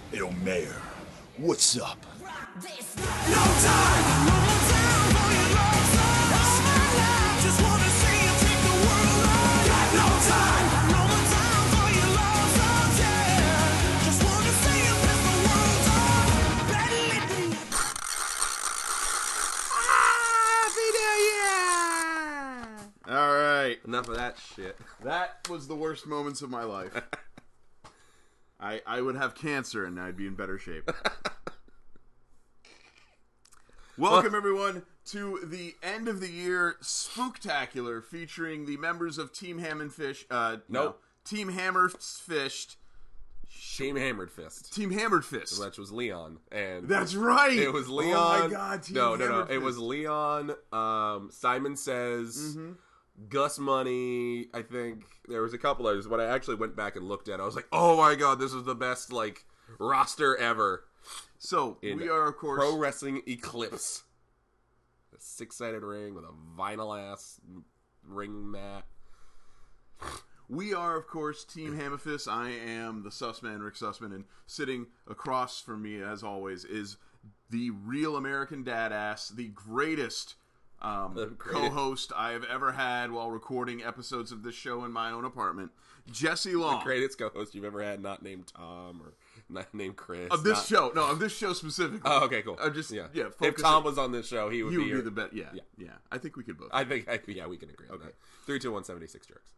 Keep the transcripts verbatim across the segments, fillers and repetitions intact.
Yo, Mayor, what's up? No time, no more time for your love songs. Just wanna see you take the world on. Got no time, no more time for your love songs. Yeah, just wanna see you piss the world on. Better let me. All right, Enough of that shit. that was the worst moments of my life. I I would have cancer and I'd be in better shape. Welcome everyone to the end of the year spooktacular featuring the members of Team Hammond Fish. Uh, no, Nope. Team Hammer Fished. Team Hammered Fist. Team Hammered Fist. Which was Leon. And That's right. it was Leon. Oh my God. Team no, no, no. Hammered It was Fist. Leon. Um, Simon Says. Mm-hmm. Gus Money. I think there was a couple others. When I actually went back and looked at it, I was like, oh my God, this is the best like roster ever. So In we are of course Pro Wrestling Eclipse. A six-sided ring with a vinyl ass ring mat. We are, of course, Team Hammerfist. I am the Sussman, Rick Sussman, and sitting across from me, as always, is the real American Dadass, the greatest, um, The greatest. co-host I have ever had while recording episodes of this show in my own apartment, Jesse Long. Greatest co-host you've ever had, not named Tom or not named Chris. Of this not- show. No, of this show specifically. Oh, okay, cool. Uh, just, yeah. yeah, if focus Tom it- was on this show, he would You be, would your, be the best. Yeah, yeah, Yeah. yeah. I think we could both. I think, I, yeah, we can agree on Okay. that. Three, two, one, seventy-six jerks.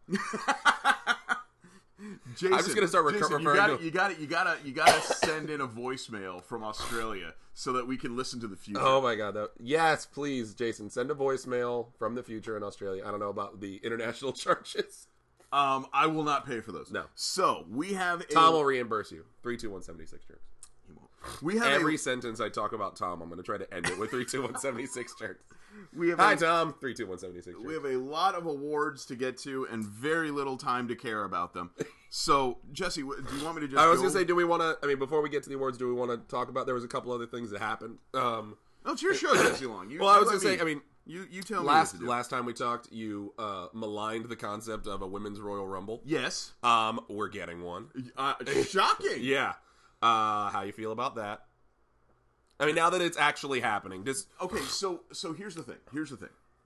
Jason, I'm just gonna start Jason, referring you gotta, to- you gotta, you gotta, you gotta send in a voicemail from Australia so that we can listen to the future. Oh my God! That, yes, please, Jason, send a voicemail from the future in Australia. I don't know about the international charges. Um, I will not pay for those. No. So we have a, Tom will reimburse you. Three, two, one, seventy-six jerks. He won't. We have Every a, sentence I talk about Tom, I'm going to try to end it with three, two, one, seventy-six jerks. we have Hi, a, Tom. Three, two, one, seventy-six jerks. we have a lot of awards to get to and very little time to care about them. So Jesse, wh- do you want me to just? I was go? going to say, do we want to? I mean, before we get to the awards, do we want to talk about? There was a couple other things that happened. Um, No, it's your show, Jesse Long. You, well, I you was let going to say, me- I mean, you you tell last me what to do. last time we talked, you uh, maligned the concept of a women's Royal Rumble. Yes. Um, we're getting one. Uh, shocking. Yeah. Uh, how you feel about that? I mean, now that it's actually happening, just Okay, so so here's the thing. Here's the thing.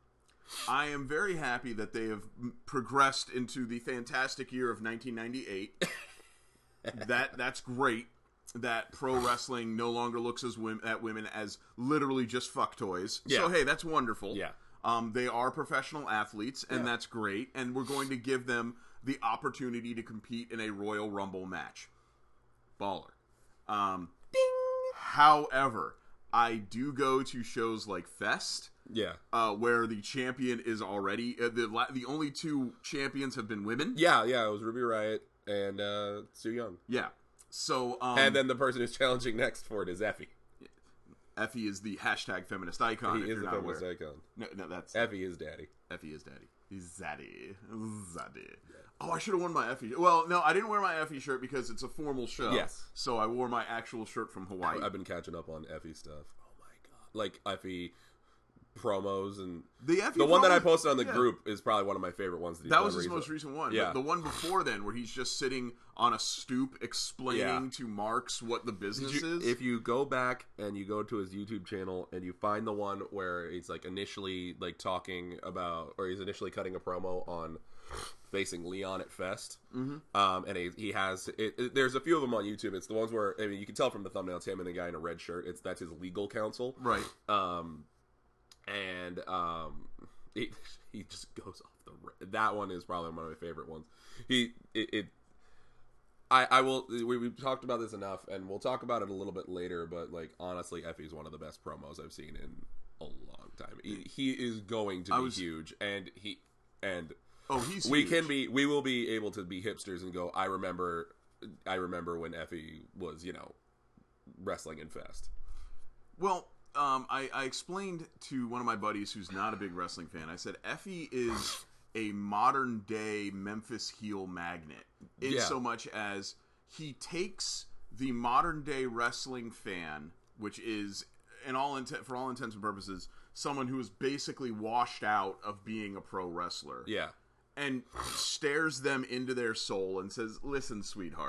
I am very happy that they have m- progressed into the fantastic year of nineteen ninety-eight. that that's great. That pro wrestling no longer looks as wom- at women as literally just fuck toys. Yeah. So hey, that's wonderful. Yeah. Um, they are professional athletes, and Yeah. that's great. And we're going to give them the opportunity to compete in a Royal Rumble match. Baller. Um, However, I do go to shows like Fest, yeah, uh, where the champion is already uh, the la- the only two champions have been women. yeah, yeah. It was Ruby Riott and uh, Sue Young, Yeah. So um, and then the person who's challenging next for it is Effie. Effie is the hashtag feminist icon. He if is you're the not feminist aware. icon. No, no, that's Effie is daddy. Effie is daddy. He's zaddy. Zaddy. Oh, I should have worn my Effie. Well, no, I didn't wear my Effie shirt because it's a formal show. Yes. So I wore my actual shirt from Hawaii. I've been catching up on Effie stuff. Oh my God, like Effie promos and the Effie the one that I promo- posted on the yeah. group is probably one of my favorite ones. That, he's That done was his recently. most recent one. Yeah. But the one before then, where he's just sitting on a stoop explaining Yeah. to Marks what the business Did you- is. if you go back and you go to his YouTube channel and you find the one where he's like initially like talking about, or he's initially cutting a promo on facing Leon at Fest, mm-hmm. um, and he, he has it, it, there's a few of them on YouTube. It's the ones where I mean you can tell from the thumbnail, it's him and the guy in a red shirt. It's that's his legal counsel, right. Um, and um, he he just goes off the ra- that one is probably one of my favorite ones. He it. it I, I will. We, we've talked about this enough, and we'll talk about it a little bit later. But like, honestly, Effie's one of the best promos I've seen in a long time. He, he is going to I be was- huge, and he and Oh, he's we huge. can be. We will be able to be hipsters and go. I remember. I remember when Effie was, you know, wrestling in Fest. Well, um, I, I explained to one of my buddies who's not a big wrestling fan. I said Effie is a modern day Memphis heel magnet, in Yeah. so much as he takes the modern day wrestling fan, which is, in all intent for all intents and purposes, someone who is basically washed out of being a pro wrestler. Yeah. And stares them into their soul and says, "Listen, sweetheart,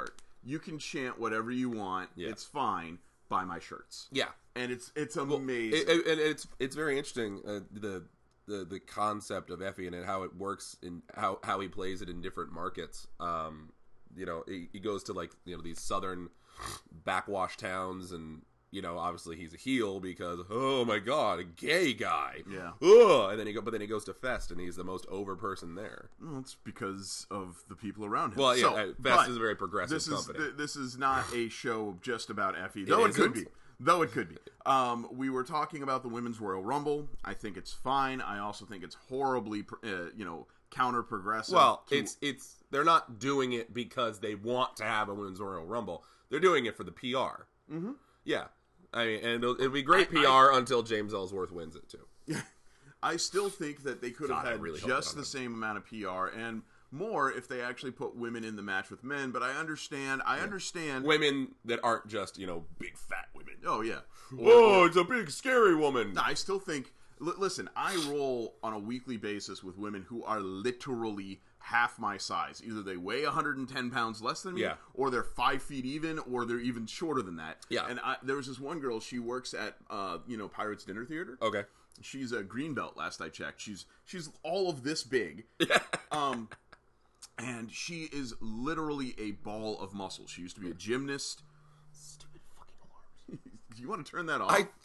You can chant whatever you want. Yeah. It's fine. Buy my shirts. Yeah. And it's it's Well, amazing. it- it- and it's it's very interesting uh, the the the concept of Effie and how it works and how how he plays it in different markets. Um, you know, he, he goes to like you know these southern backwash towns, and you know obviously he's a heel because oh my god, a gay guy. Yeah. Ugh. And then he go, but then he goes to Fest, and he's the most over person there. Well, it's because of the people around him. Well, yeah, So, uh, Fest but is a very progressive this is company. th- this is not a show just about Effie, though it, It could be. isn't? Though it could be. Um, we were talking about the Women's Royal Rumble. I think it's fine. I also think it's horribly, pr- uh, you know, counter progressive. Well, it's it's they're not doing it because they want to have a Women's Royal Rumble. They're doing it for the P R. Mm-hmm. Yeah, I mean, and it'll, it'll be great I- P R until James Ellsworth wins it too. I still think that they could have God, I had really hope just they the don't. same amount of P R and more if they actually put women in the match with men. But I understand. I understand. Women that aren't just you know big fat women. Oh yeah. Oh, it's a big scary woman. I still think. L- listen, I roll on a weekly basis with women who are literally half my size. Either they weigh one hundred ten pounds less than me, Yeah. or they're five feet even, or they're even shorter than that. Yeah. And I, there was this one girl. She works at, uh, you know, Pirates Dinner Theater. Okay. She's a green belt. Last I checked, she's she's all of this big. um, and she is literally a ball of muscle. She used to be a gymnast. Stupid fucking alarms. Do you want to turn that off? I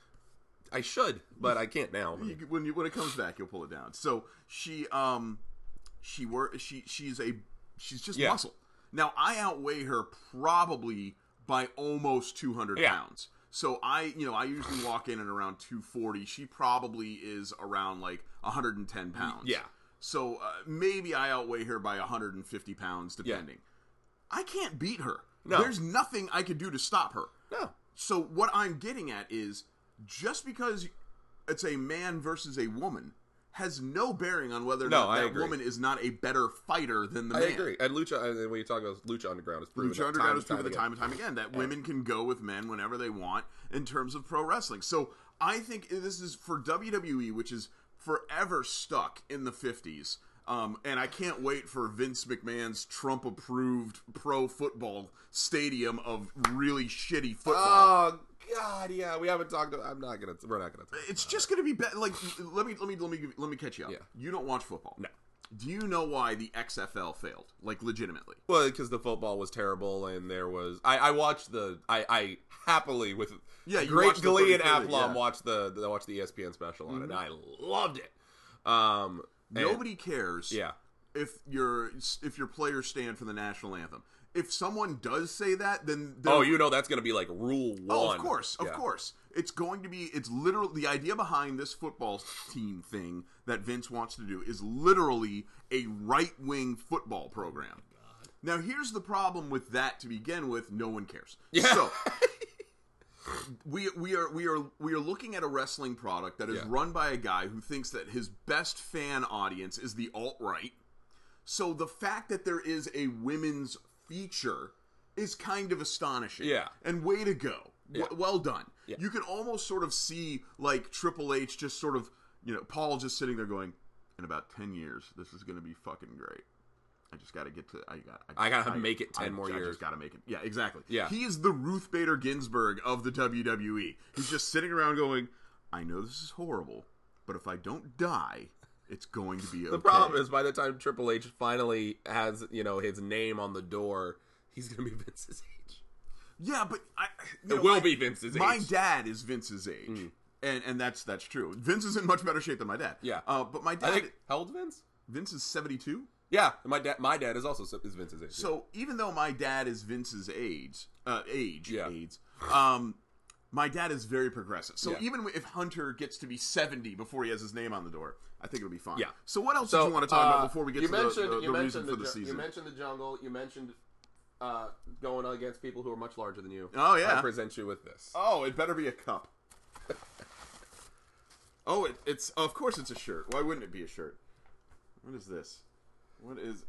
I should, but I can't now. You, when you, when it comes back, you'll pull it down. So she um she work she she's a she's just Yeah. muscle. Now I outweigh her probably by almost two hundred Yeah. pounds. So I you know I usually walk in at around two forty. She probably is around like one hundred ten pounds. Yeah. So uh, maybe I outweigh her by one hundred fifty pounds depending. I can't beat her. No. There's nothing I could do to stop her. No. So what I'm getting at is just because it's a man versus a woman has no bearing on whether or No, not I that agree. woman is not a better fighter than the I man. agree. And Lucha, and when you talk about Lucha Underground, it's proven Lucha that Underground time has and time proven that again. time and time again that women can go with men whenever they want in terms of pro wrestling. So I think this is for W W E, which is forever stuck in the fifties. Um, and I can't wait for Vince McMahon's Trump-approved pro football stadium of really shitty football. Oh God, yeah, we haven't talked. I'm not gonna. We're not gonna. Talk It's just going to be better. Like, let me let me let me give- let me catch you up. Yeah. You don't watch football. No. Do you know why the X F L failed? Like, legitimately. Well, because the football was terrible, and there was. I, I watched the. I, I happily with Yeah, you great watched the glee and thirty-thirty, aplomb yeah. watched the. the watched the E S P N special on it, and I loved it. Um, and- Nobody cares. Yeah. If your if your players stand for the national anthem. If someone does say that, then they're- Oh, you know that's gonna be like rule one. Oh, of course, of Yeah. course. It's going to be. It's literally the idea behind this football team thing that Vince wants to do is literally a right wing football program. Now, here's the problem with that to begin with: no one cares. Yeah. So we we are we are we are looking at a wrestling product that is Yeah. run by a guy who thinks that his best fan audience is the alt right. So the fact that there is a women's feature is kind of astonishing. Yeah. And way to go. Yeah. W- well done. Yeah. You can almost sort of see like Triple H just sort of, you know, Paul just sitting there going, in about ten years, this is going to be fucking great. I just got to get to. I got. I gotta make it ten I, more I years. just got to make it. Yeah, exactly. Yeah. He is the Ruth Bader Ginsburg of the W W E. He's just sitting around going, I know this is horrible, but if I don't die, it's going to be okay. The problem is, by the time Triple H finally has you know his name on the door, he's gonna be Vince's age. yeah, but I. You It know, will my- be Vince's My age. dad is Vince's age, and and that's that's true. Vince is in much better shape than my dad. Yeah. Uh, but my I dad, think how old's Vince? Vince is seventy-two. Yeah, my dad. My dad is also is Vince's age. So even though my dad is Vince's age, uh, age, Yeah. AIDS, um, my dad is very progressive. So Yeah. even if Hunter gets to be seventy before he has his name on the door, I think it'll be fine. Yeah. So what else So, did you want to talk uh, about before we get you to the, mentioned, the, you the reason mentioned for the, the ju- season? You mentioned the jungle. You mentioned uh, going against people who are much larger than you. Oh, yeah. I present you with this. Oh, it better be a cup. oh, it, it's of course it's a shirt. Why wouldn't it be a shirt? What is this? What is?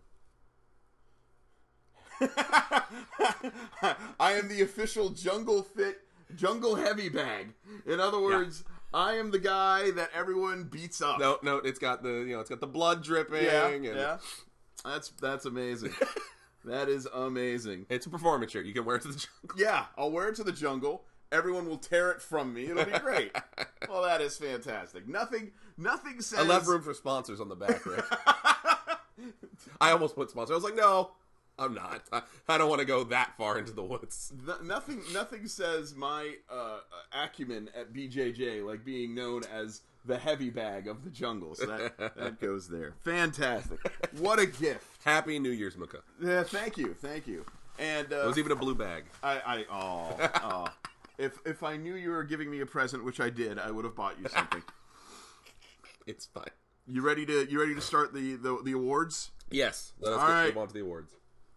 I am the official Jungle Fit Jungle Heavy Bag. In other words, I am the guy that everyone beats up. No, no, it's got the you know it's got the blood dripping. Yeah, and yeah. That's that's amazing. That is amazing. It's a performance shirt. You can wear it to the jungle. Yeah, I'll wear it to the jungle. Everyone will tear it from me. It'll be great. Well, that is fantastic. Nothing, nothing says. I left room for sponsors on the back, Rick. I almost put sponsor. I was like, no, I'm not. I, I don't want to go that far into the woods. No, nothing, nothing says my uh, acumen at B J J like being known as the heavy bag of the jungle. So that, that goes there. Fantastic. What a gift. Happy New Year's, Muka. Yeah, thank you, thank you. And uh, It was even a blue bag. I, I, oh, oh. If if I knew you were giving me a present, which I did, I would have bought you something. It's fine. You ready to you ready to start the the, the awards? Yes. Let us All get, right. move on to the awards.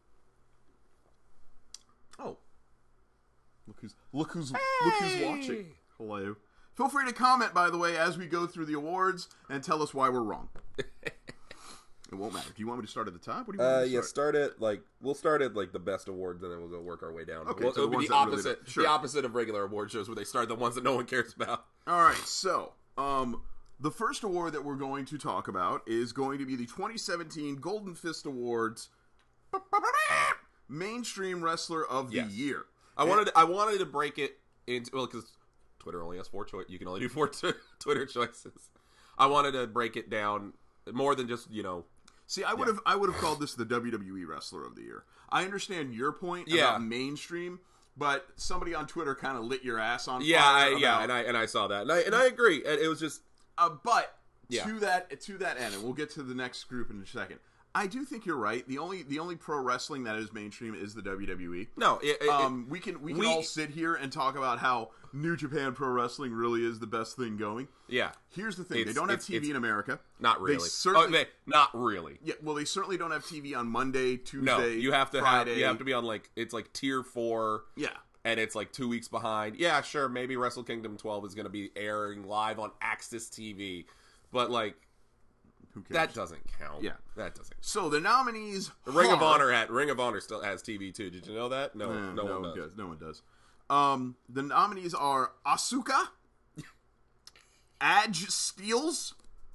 Oh, look who's look who's look who's watching. Hello. Feel free to comment, by the way, as we go through the awards and tell us why we're wrong. It won't matter. Do you want me to start at the top? What do you want Uh, me to yeah, start? start at like we'll start at like the best awards, and then we'll go work our way down. Okay, Well, so it'll the be ones the that really opposite, don't- sure. the opposite of regular award shows, where they start the ones that no one cares about. All right, so um, the first award that we're going to talk about is going to be the twenty seventeen Golden Fist Awards Mainstream Wrestler of the Yes. Year. I wanted I wanted to break it into well because Twitter only has four choice. You can only do four t- Twitter choices. I wanted to break it down more than just you know. See, I would have I would have called this the W W E Wrestler of the Year. I understand your point Yeah. about mainstream, but somebody on Twitter kind of lit your ass on Yeah, fire. I, yeah, about- and I and I saw that, and I and I agree. And it was just Uh, but Yeah. to that to that end, and we'll get to the next group in a second. I do think you're right. The only the only pro wrestling that is mainstream is the W W E. no. It, it, Um, we can we can we- all sit here and talk about how New Japan Pro Wrestling really is the best thing going. yeah, Here's the thing: It's- they don't have it's- T V it's- in America. not really. They certainly, oh, they, not really. yeah. Well, they certainly don't have T V on Monday, Tuesday. No, you have to Friday. have you have to be on like it's like tier four. Yeah. And it's like two weeks behind. Yeah, sure, maybe Wrestle Kingdom twelve is going to be airing live on Axis T V, but like Who cares? that doesn't count. Yeah. that doesn't. So the nominees: Ring of are- Honor at Ring of Honor still has T V too. Did you know that? No, Eh, no, one does. No one does. Um, the nominees are Asuka, Adge Steels,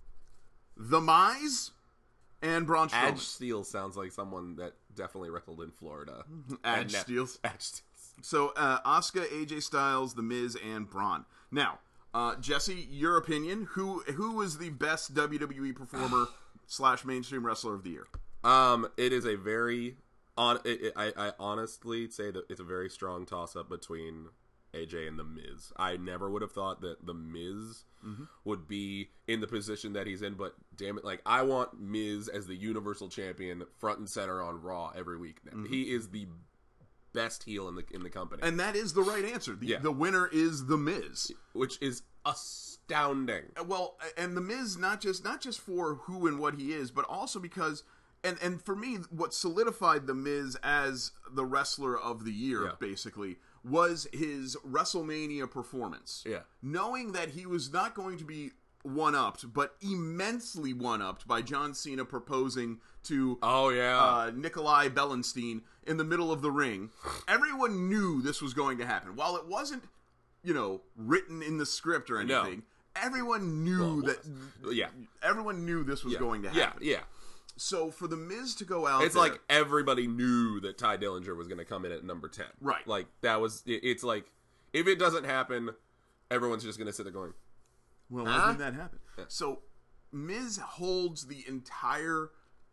The Mize, and Braun Strowman. Adge Steele sounds like someone that definitely wrestled in Florida. Adge And ne- Steels. Adge Steels. So, uh, Asuka, A J Styles, The Miz, and Braun. Now, uh, Jesse, your opinion: who who was the best W W E performer slash mainstream wrestler of the year? Um, it is a very on. It, it, I, I honestly say that it's a very strong toss up between A J and The Miz. I never would have thought that The Miz Mm-hmm. would be in the position that he's in, but damn it, like I want Miz as the Universal Champion front and center on Raw every week. Now Mm-hmm. he is the best heel in the in the company, And that is the right answer. The, Yeah. the winner is The Miz. which is astounding. Well, and The Miz, not just not just for who and what he is, but also because, and and for me, what solidified The Miz as the wrestler of the year, Yeah. basically, was his WrestleMania performance. Yeah. Knowing that he was not going to be one-upped, but immensely one-upped by John Cena proposing to Oh yeah, uh, Nikolai Bellenstein in the middle of the ring. Everyone knew this was going to happen. While it wasn't, you know, written in the script or No. anything, everyone knew Well, that yeah, everyone knew this was yeah. going to yeah, happen. yeah. So for the Miz to go out, It's there, like everybody knew that Ty Dillinger was going to come in at number ten. Right. Like that was. it- It's like if it doesn't happen, everyone's just going to sit there going, well, why Huh? didn't that happen? So Miz holds the entire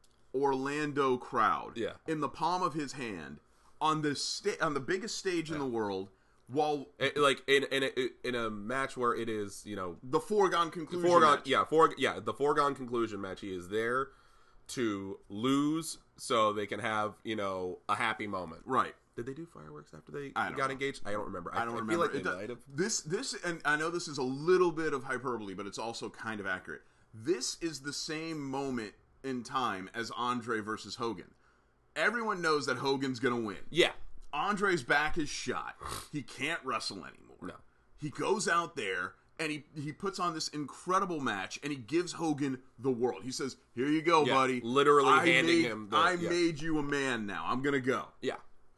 Orlando crowd Yeah. in the palm of his hand on the sta- on the biggest stage in the world, while it- like in in a, in a match where it is you know the foregone conclusion foregone match. yeah for yeah the foregone conclusion match. He is there to lose so they can have you know a happy moment. Right. Did they do fireworks after they I don't got know. engaged? I don't remember. I don't feel remember. like they It do- might have. This, this, and I know this is a little bit of hyperbole, but it's also kind of accurate. This is the same moment in time as Andre versus Hogan. Everyone knows that Hogan's going to win. Yeah. Andre's back is shot. He can't wrestle anymore. No. He goes out there and he, he puts on this incredible match and he gives Hogan the world. He says, "Here you go, Yeah, buddy. literally I handing made, him the- I yeah. made you a man now. I'm going to go." Yeah.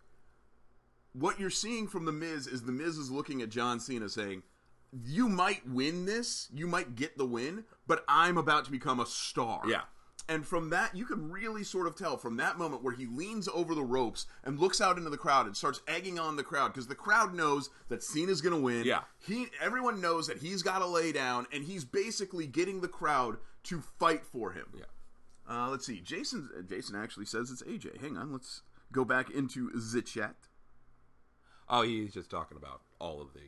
What you're seeing from The Miz is The Miz is looking at John Cena saying, "You might win this, you might get the win, but I'm about to become a star." Yeah. And from that, you can really sort of tell from that moment where he leans over the ropes and looks out into the crowd and starts egging on the crowd because the crowd knows that Cena's going to win. Yeah. He, everyone knows that he's got to lay down, and he's basically getting the crowd to fight for him. Yeah. Uh, let's see. Jason, Jason actually says it's A J. Hang on. Let's go back into the chat. Oh, he's just talking about all of the...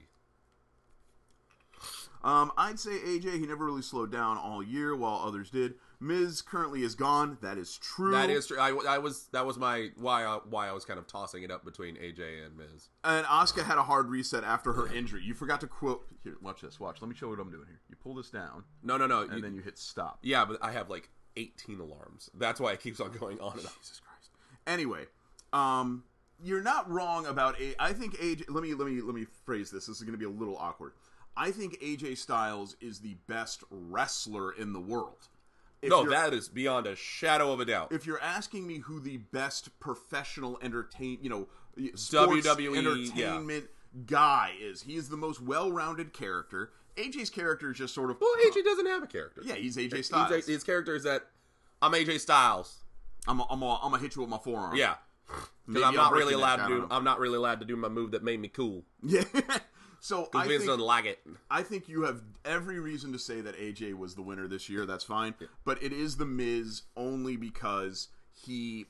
Um, I'd say A J, he never really slowed down all year while others did. Miz currently is gone. That is true. That is true. I, I was that was my why I, why I was kind of tossing it up between A J and Miz. And Asuka had a hard reset after her injury. You forgot to quote. Here, watch this. Watch. Let me show you what I'm doing here. You pull this down. No, no, no. And you, then you hit stop. Yeah, but I have like eighteen alarms. That's why it keeps on going on and on. Jesus Christ. Anyway, um, you're not wrong about A. I think A J. Let me let me let me phrase this. This is going to be a little awkward. I think A J Styles is the best wrestler in the world. If No, you're- that is beyond a shadow of a doubt. If you're asking me who the best professional entertain, you know, sports W W E, entertainment guy is, he is the most well-rounded character. A J's character is just sort of Well, A J doesn't have a character. yeah, he's A J He's Styles. a- his character is that I'm A J Styles. I'm a, I'm a, I'm gonna hit you with my forearm. Yeah, Maybe because I'm I'll not break really your neck, allowed I to don't do. know. I'm not really allowed to do my move that made me cool. Yeah. So I Because Vince think, doesn't like it. I think you have every reason to say that A J was the winner this year. That's fine, but it is the Miz only because he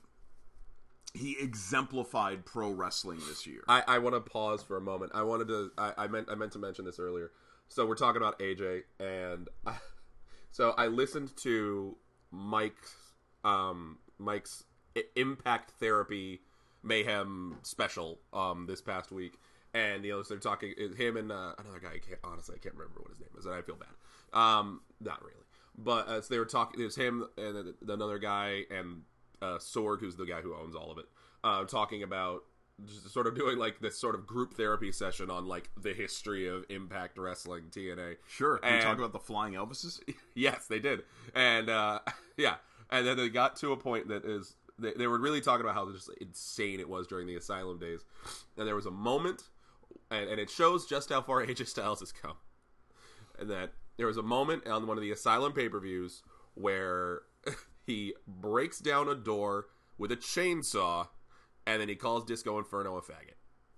he exemplified pro wrestling this year. I, I want to pause for a moment. I wanted to. I, I meant. I meant to mention this earlier. So we're talking about A J, and I, so I listened to Mike's um, Mike's I- Impact Therapy Mayhem special um, this past week, and you know so they're talking him and uh, another guy. I can't, honestly, I can't remember what his name is, and I feel bad. Um, not really, but uh, so they were talking. It was him and then another guy and uh, Sorg, who's the guy who owns all of it, uh, talking about. Just sort of doing like this sort of group therapy session on like the history of Impact Wrestling T N A. Sure. Can we And- talk about the flying Elvises? Yes, they did, and uh, yeah, and then they got to a point that is they, they were really talking about how just insane it was during the Asylum days, and there was a moment, and, and it shows just how far A J Styles has come, and that there was a moment on one of the Asylum pay-per-views where he breaks down a door with a chainsaw. And then he calls Disco Inferno a faggot.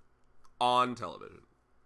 On television.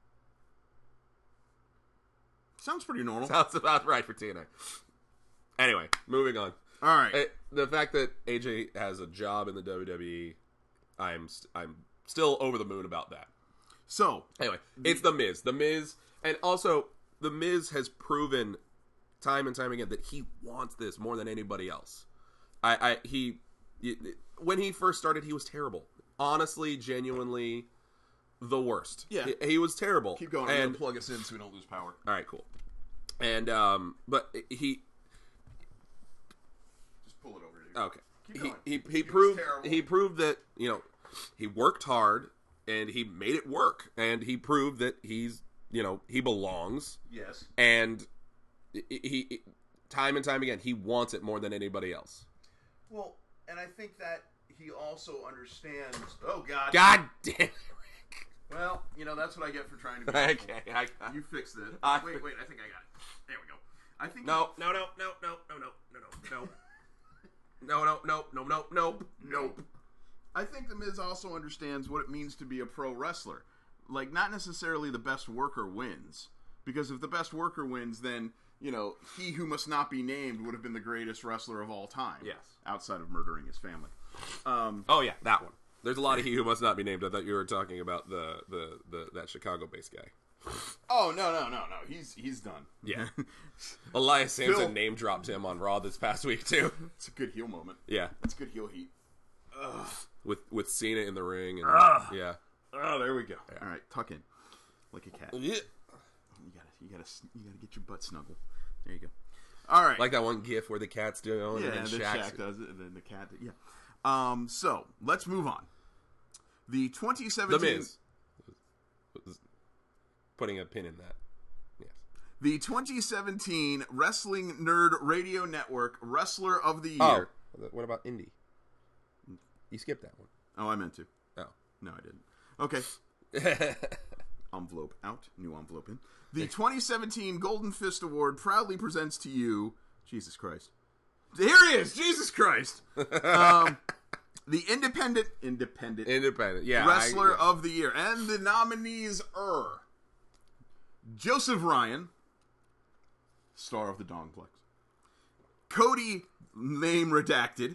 Sounds pretty normal. Sounds about right for T N A. Anyway, moving on. All right. It, the fact that A J has a job in the W W E, I'm st- I'm still over the moon about that. So, Anyway, it's The Miz. The Miz, and also, The Miz has proven time and time again that he wants this more than anybody else. I, I he... When he first started, he was terrible. Honestly, genuinely, the worst. Yeah. He, he was terrible. keep going. I'm And, going to plug us in so we don't lose power. all right, cool. And, um, but he, Just pull it over here. okay. Keep He, going. he, he He was proved, terrible. he proved that, you know, he worked hard and he made it work. And he proved that he's, you know, he belongs. Yes. And he, he, he time and time again, he wants it more than anybody else. Well, and I think that he also understands... Oh, God. God damn it, Rick. Well, you know, that's what I get for trying to be... Okay, I, I, You fixed it. I- wait, wait, I think I got it. There we go. I think... no, no, no, no, no, no, no, no, no, no, no, no, no, no, no, Nope. I think The Miz also understands what it means to be a pro wrestler. Like, not necessarily the best worker wins. Because if the best worker wins, then, you know, he who must not be named would have been the greatest wrestler of all time. Yes. Outside of murdering his family. Um, Oh yeah, that one. There's a lot of he who must not be named. I thought you were talking about the the, the that Chicago-based guy. oh, no, no, no, no. He's he's done. Yeah. Elias Sampson Phil- name dropped him on Raw this past week too. It's a good heel moment. Yeah, It's good heel heat. with with Cena in the ring and yeah. Oh, there we go. All right, tuck in. Like a cat. Yeah. You gotta, you gotta, you gotta get your butt snuggle. There you go. All right. Like that one GIF where the cat's doing it, yeah, and and then then Shaq's Shaq does it, and then the cat. Yeah. Um. So let's move on. The twenty The seventeen. Miz. Putting a pin in that. Yes. The twenty seventeen Wrestling Nerd Radio Network Wrestler of the Oh, Year. what about Indy? You skipped that one. Oh, I meant to. Oh. No, I didn't. Okay. Envelope out. New envelope in. The twenty seventeen Golden Fist Award proudly presents to you. Jesus Christ. Here he is. Jesus Christ. Um, the independent, independent, Independent, yeah. wrestler I, yeah. of the year, and the nominees are Joseph Ryan, star of the Dongplex, Cody, name redacted.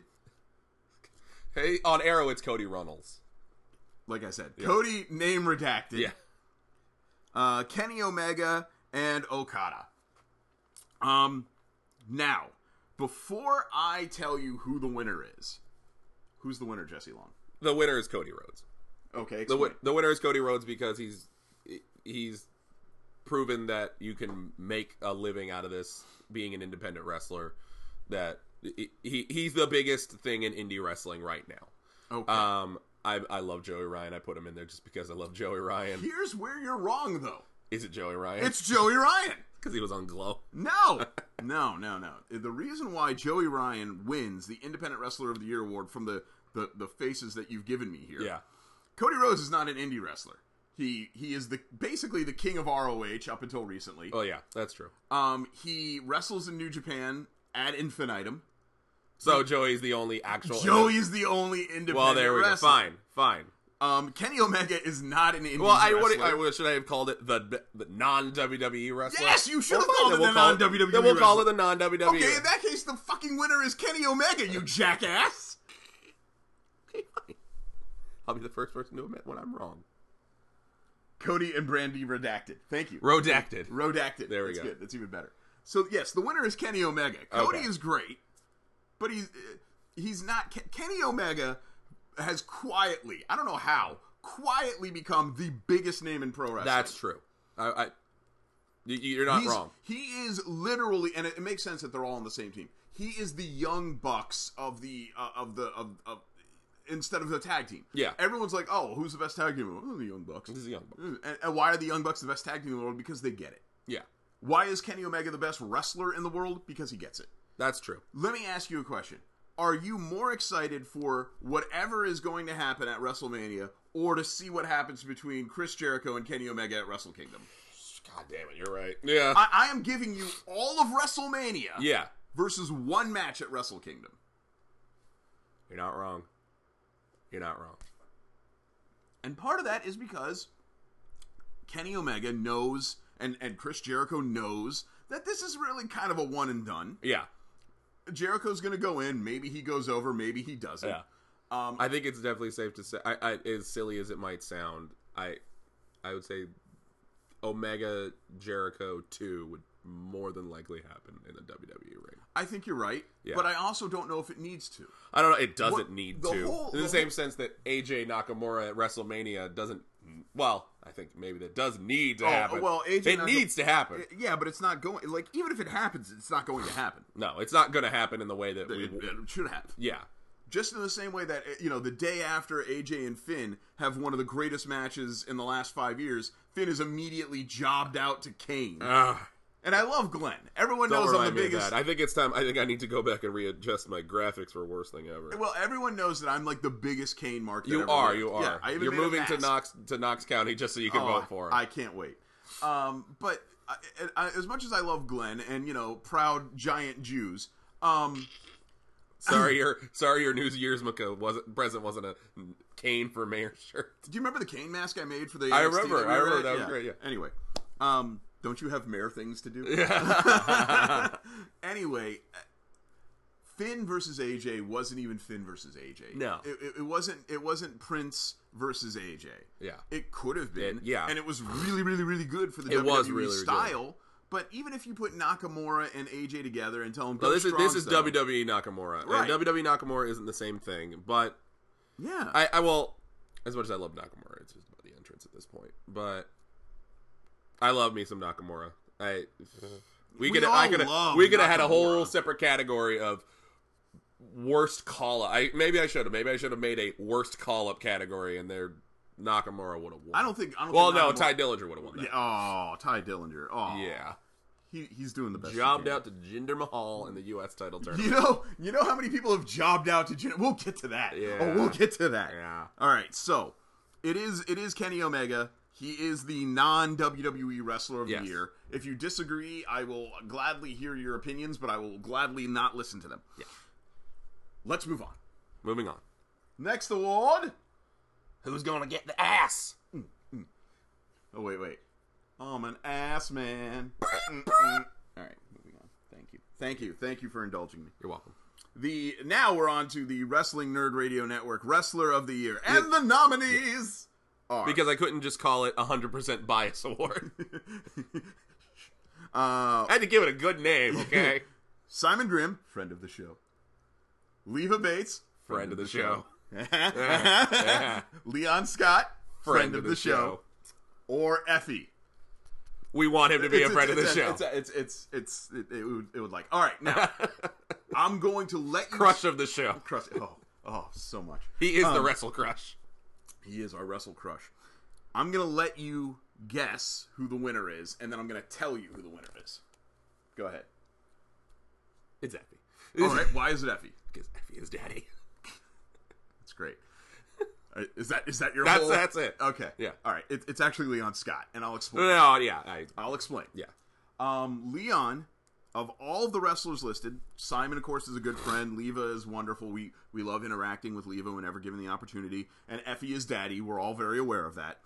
Hey, on Arrow, it's Cody Runnels. Like I said, Cody, name redacted. Yeah. Uh, Kenny Omega and Okada. Um, now, before I tell you who the winner is, who's the winner, Jesse Long? The winner is Cody Rhodes. Okay, The explain. wi- the winner is Cody Rhodes because he's he's proven that you can make a living out of this being an independent wrestler. That he, he he's the biggest thing in indie wrestling right now. Okay. Um, I I love Joey Ryan. I put him in there just because I love Joey Ryan. Here's where you're wrong, though. Is it Joey Ryan? It's Joey Ryan. because he was on Glow. No, no, no, no. The reason why Joey Ryan wins the Independent Wrestler of the Year award from the, the, the faces that you've given me here. Yeah. Cody Rhodes is not an indie wrestler. He he is the basically the king of R O H up until recently. Oh yeah, that's true. Um, he wrestles in New Japan ad infinitum. So Joey's the only actual. Joey is the only independent Well, there we go. wrestler. Fine, fine. Um, Kenny Omega is not an indie Well, I, what, wrestler. I what should I have called it the the non W W E wrestler? Yes, you should have Well, called fine, it then the we'll call non W W E Then we'll call it wrestler. the non W W E. Okay, in that case, the fucking winner is Kenny Omega, you jackass. Okay, fine. I'll be the first person to admit when I'm wrong. Cody and Brandy redacted. Thank you. Rodacted. Rodacted. There we That's go. good. That's even better. So yes, the winner is Kenny Omega. Cody Okay. is great, but he's uh, he's not. Ken- Kenny Omega has quietly, I don't know how, quietly become the biggest name in pro wrestling. That's true. I, I you- you're not He's- wrong. He is literally, and it, it makes sense that they're all on the same team. He is the young bucks of the uh, of the of, of instead of the tag team. Yeah. Everyone's like, oh, who's the best tag team? Oh, the Young Bucks. This is young. And, and why are the Young Bucks the best tag team in the world? Because they get it. Yeah, Why is Kenny Omega the best wrestler in the world? Because he gets it. that's true. Let me ask you a question. Are you more excited for whatever is going to happen at WrestleMania or to see what happens between Chris Jericho and Kenny Omega at Wrestle Kingdom? God damn it, you're right. Yeah, I, I am giving you all of WrestleMania yeah, versus one match at Wrestle Kingdom. you're not wrong. You're not wrong. And part of that is because Kenny Omega knows, and, and Chris Jericho knows, that this is really kind of a one and done. Yeah, Jericho's going to go in. Maybe he goes over. Maybe he doesn't. yeah. Um, I think it's definitely safe to say, I, I, as silly as it might sound, I, I would say, Omega Jericho two would more than likely happen in the W W E ring. I think you're right. Yeah. But I also don't know if it needs to. I don't know. It doesn't What- need the to. whole- in the, the same whole- sense that A J Nakamura at WrestleMania doesn't. Well, I think maybe that does need to Oh, happen. well, A J it Nakam- needs to happen. Yeah, but it's not going. Like, even if it happens, it's not going to happen. No, it's not going to happen in the way that we. It, it should have. Yeah, Just in the same way that, you know, the day after A J and Finn have one of the greatest matches in the last five years, Finn is immediately jobbed out to Kane. Ugh, And I love Glenn. Everyone don't knows I'm the remind me of biggest. that. I think it's time. I think I need to go back and readjust my graphics for worst thing ever. Well, everyone knows that I'm like the biggest Kane mark. That You ever are, lived. you are. Yeah, I even You're made a moving to mask. Knox to Knox County just so you can Oh, vote for him. I can't wait. Um, but I, I, as much as I love Glenn and, you know, proud giant Jews, um, sorry, your sorry your New Year's Maka wasn't present wasn't a Kane for mayor shirt. do you remember the Kane mask I made for the? I N X T remember, that we I were remember, at? that was great, yeah. Anyway, um, don't you have mayor things to do? Anyway, Finn versus A J wasn't even Finn versus A J. No. it, it, it wasn't. It wasn't Prince versus A J. Yeah. it could have been. It- yeah. and it was really, really, really good for the It W W E was really, really good. style. But even if you put Nakamura and A J together and tell them, No, go this is strong this is style. W W E Nakamura. Right. And W W E Nakamura isn't the same thing, but Yeah, I, I will. As much as I love Nakamura, it's just about the entrance at this point. But I love me some Nakamura. I we, We could all I could love we could have had a whole Nakamura. separate category of worst call up. I maybe I should have maybe I should have made a worst call up category, and there Nakamura would have won. I don't think. I don't Well, think no, Nakamura- Ty Dillinger would have won that. Yeah, oh, Ty Dillinger. Oh, Yeah. He he's doing the best. he Jobbed can. out to Jinder Mahal in the U S title tournament. You know, you know how many people have jobbed out to Jin- We'll get to that. Yeah. Oh, we'll get to that. Yeah. All right. So it is it is Kenny Omega. He is the non-W W E Wrestler of Yes. the Year. If you disagree, I will gladly hear your opinions, but I will gladly not listen to them. Yeah. Let's move on. Moving on. Next award. Who's gonna get the ass? Oh, wait, wait. Oh, I'm an ass man. Mm-mm. All right, moving on. Thank you. Thank you. Thank you for indulging me. You're welcome. The Now we're on to the Wrestling Nerd Radio Network Wrestler of the Year. And the nominees are... Because I couldn't just call it a hundred percent bias award. uh, I had to give it a good name, okay? Simon Grimm, friend of the show. Leva Bates, Friend of the show. Leon Scott, friend, of the, show. Or Effie. We want him to be It's- a friend of the it's- show. It's it's it's, it's it, it, would, it would like. All right, now I'm going to let you Crush of the show. crush. Oh, oh, so much. He is the Um, Wrestle Crush. He is our Wrestle Crush. I'm gonna let you guess who the winner is, and then I'm gonna tell you who the winner is. Go ahead. It's Effie. All right. Why is it Effie? Because Effie is daddy. That's great. All right, Is that is that your That's whole? that's it. Okay. Yeah. All right. It, it's actually Leon Scott, and I'll explain. No, yeah, I, I'll explain. yeah. Um, Leon, of all of the wrestlers listed, Simon, of course, is a good friend. Leva is wonderful. We we love interacting with Leva whenever given the opportunity. And Effie is daddy. We're all very aware of that.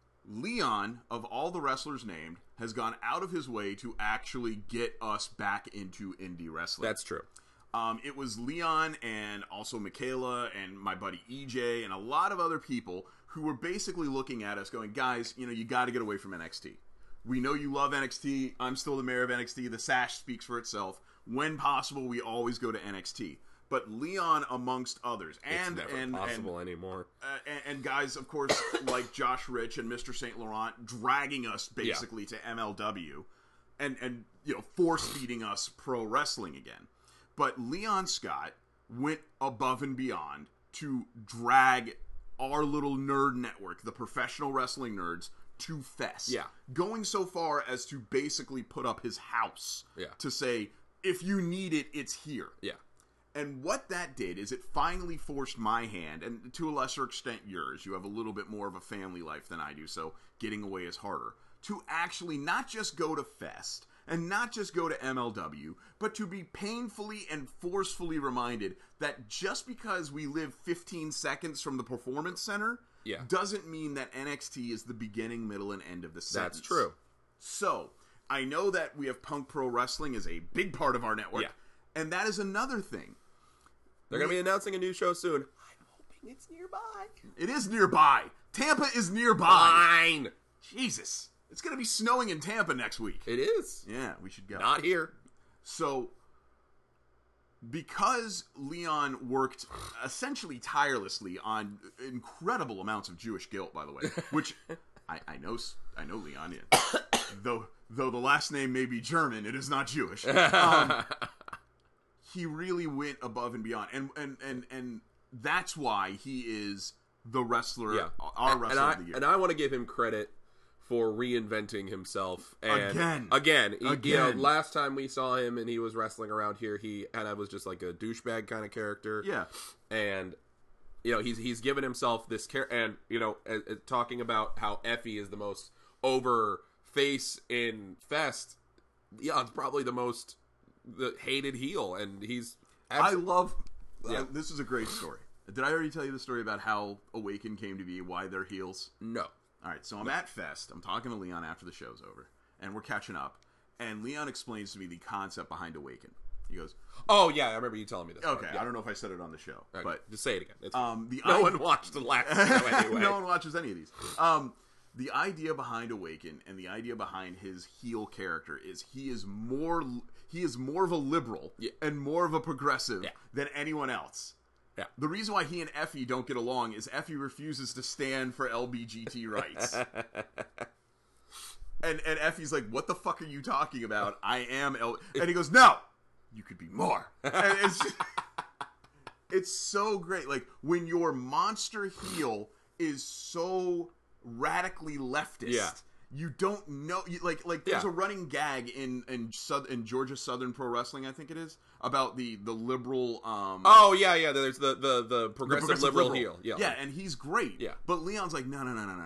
Leon, of all the wrestlers named, has gone out of his way to actually get us back into indie wrestling. That's true. Um, it was Leon and also Michaela and my buddy E J and a lot of other people who were basically looking at us going, guys, you know, you got to get away from N X T. We know you love N X T. I'm still the mayor of N X T. The sash speaks for itself. When possible, we always go to N X T. But Leon, amongst others, and it's never and, possible and, anymore. uh, and and guys, of course, like Josh Rich and Mister Saint Laurent, dragging us basically to M L W, and and you know force feeding us pro wrestling again. But Leon Scott went above and beyond to drag our little nerd network, the professional wrestling nerds, to Fest. Yeah. Going so far as to basically put up his house Yeah. to say, if you need it, it's here. Yeah. And what that did is it finally forced my hand, and to a lesser extent yours. You have a little bit more of a family life than I do, so getting away is harder. To actually not just go to Fest, and not just go to M L W, but to be painfully and forcefully reminded that just because we live fifteen seconds from the Performance Center Yeah. doesn't mean that N X T is the beginning, middle, and end of the sentence. That's true. So, I know that we have Punk Pro Wrestling as a big part of our network, Yeah. and that is another thing. They're going to be announcing a new show soon. I'm hoping it's nearby. It is nearby. Tampa is nearby. Fine. Jesus. It's going to be snowing in Tampa next week. It is. Yeah, we should go. Not here. So, because Leon worked essentially tirelessly on incredible amounts of Jewish guilt, by the way, which I, I know I know Leon is. though though the last name may be German, it is not Jewish. Um, he really went above and beyond, and and and and that's why he is the wrestler, Yeah. our and, wrestler and I, of the year. And I want to give him credit for reinventing himself. And Again. Again. He, You know, Again. last time we saw him and he was wrestling around here, he kind of was just like a douchebag kind of character. Yeah. And, you know, he's he's given himself this care. And, you know, uh, uh, talking about how Effie is the most over face in Fest, yeah, it's probably the most the hated heel. And he's... I love. Yeah. Uh, this is a great story. Did I already tell you the story about how Awaken came to be, why they're heels? No. All right, so I'm at Fest. I'm talking to Leon after the show's over, and we're catching up. And Leon explains to me the concept behind Awaken. He goes, Oh, yeah, I remember you telling me this. "Okay, Yeah. I don't know if I said it on the show, Okay, but just say it again. It's um, the no I- one watched the last show anyway. no one watches any of these. Um, the idea behind Awaken and the idea behind his heel character is he is more he is more of a liberal Yeah. and more of a progressive Yeah. than anyone else. Yeah. The reason why he and Effie don't get along is Effie refuses to stand for L B G T rights. and and Effie's like, "What the fuck are you talking about? I am L." And he goes, "No, you could be more." And it's just, it's so great. Like when your monster heel is so radically leftist. Yeah. You don't know, you, like, like there's Yeah. a running gag in in, South, in Georgia Southern Pro Wrestling, I think it is, about the the liberal. Um, Oh yeah, yeah. There's the the, the progressive, progressive liberal, liberal. heel. Yeah, yeah, and he's great. Yeah. But Leon's like, no, no, no, no, no, no.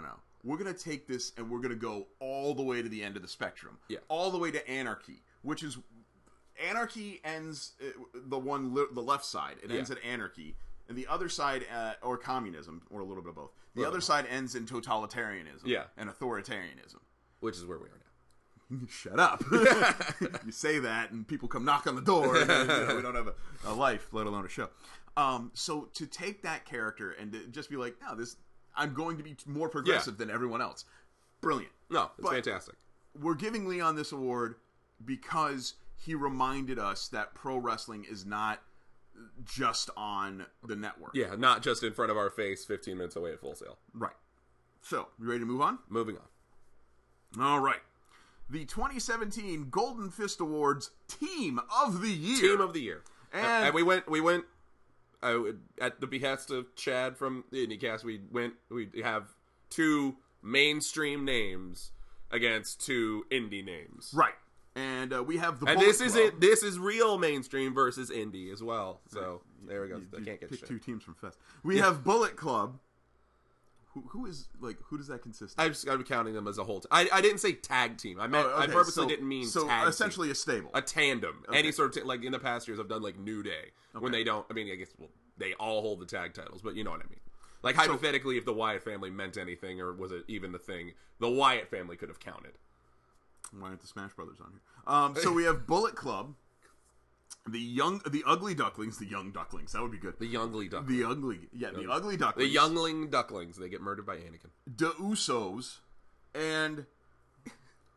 we're going to take this and we're going to go all the way to the end of the spectrum. Yeah. All the way to anarchy, which is anarchy ends uh, the one li- the left side. It ends Yeah. at anarchy, and the other side uh, or communism or a little bit of both. The Right. other side ends in totalitarianism. Yeah. And authoritarianism. Which is where we are now. Shut up. You say that and people come knock on the door and then, you know, we don't have a, a life, let alone a show. Um, so to take that character and to just be like, no, this, I'm going to be more progressive Yeah. than everyone else. Brilliant. No, it's But fantastic. We're giving Leon this award because he reminded us that pro wrestling is not just on the network. Yeah, not just in front of our face, fifteen minutes away at Full Sail. Right. So, you ready to move on? Moving on. All right. The twenty seventeen Golden Fist Awards Team of the Year. Team of the year. And- and we went, we went, uh, at the behest of Chad from the IndieCast, we went, we have two mainstream names against two indie names. Right. And uh, we have the And Bullet this is Club. it. This is real mainstream versus indie as well. So there we go. You- I you can't get pick shit. two teams from Fest. We have Bullet Club. Who, who is, like, who does that consist of? I'm just I'm counting them as a whole. T- I I didn't say tag team. I meant Oh, I okay, purposely so- didn't mean so tag essentially team. a stable. A tandem. Okay. Any sort of ta- like in the past years, I've done like New Day when Okay. they don't. I mean, I guess well, they all hold the tag titles, but you know what I mean. Like hypothetically, if the Wyatt family meant anything, or was it even the thing, the Wyatt family could have counted. Why aren't the Smash Brothers on here? Um, so we have Bullet Club, the young, the Ugly Ducklings, the Young Ducklings. That would be good. The Youngly Ducklings. The ugly, yeah, the Ugly The Ducklings. Youngling Ducklings. They get murdered by Anakin. The Usos, and the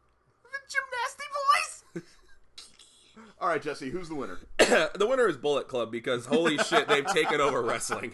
Gymnasty Boys. All right, Jesse, who's the winner? The winner is Bullet Club because holy shit, they've taken over wrestling.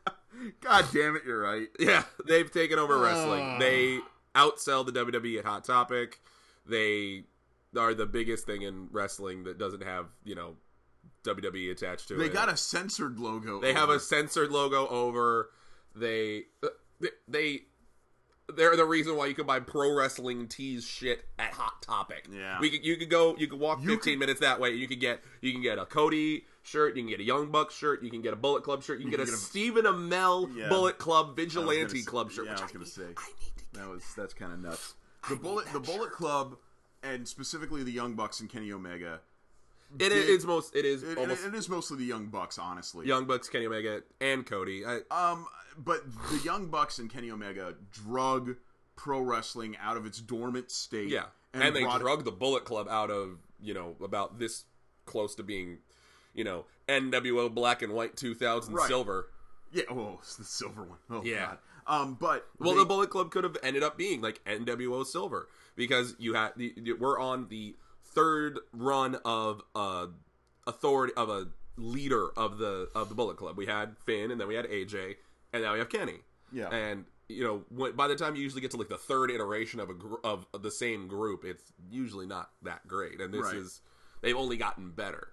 God damn it, you're right. Yeah, they've taken over Ah. wrestling. They outsell the W W E at Hot Topic. They are the biggest thing in wrestling that doesn't have, you know, W W E attached to They it. got a censored logo. They have over. a censored logo over. They they they're the reason why you can buy pro wrestling tees shit at Hot Topic. Yeah. we could you could go you could walk You fifteen could- minutes that way. You could get you can get a Cody shirt. You can get a Young Bucks shirt. You can get a Bullet Club shirt. You can You get a can get a- Stephen Amell Yeah. Bullet Club I was gonna Vigilante say- Club shirt. Yeah, which I was gonna need- say. I need to get. That was that's kind of nuts. The bullet, the Bullet Club, and specifically the Young Bucks and Kenny Omega. It Did- is most. It is It, almost it is mostly the Young Bucks, honestly. Young Bucks, Kenny Omega, and Cody. I, Um, but the Young Bucks and Kenny Omega drug pro wrestling out of its dormant state. yeah, and, they brought it- drug the Bullet Club out of, you know, about this close to being, you know, N W O Black and White two thousand Right. silver. Yeah, oh, it's the silver one. Oh, Yeah. God. Um, but Well, they- the Bullet Club could have ended up being like N W O Silver because you had the, the- we're on the third run of uh authority of a leader of the of the Bullet Club. We had Finn, and then we had A J, and now we have Kenny. Yeah. and you know, when, by the time you usually get to like the third iteration of a gr- of the same group, it's usually not that great. And this Right. is they've only gotten better.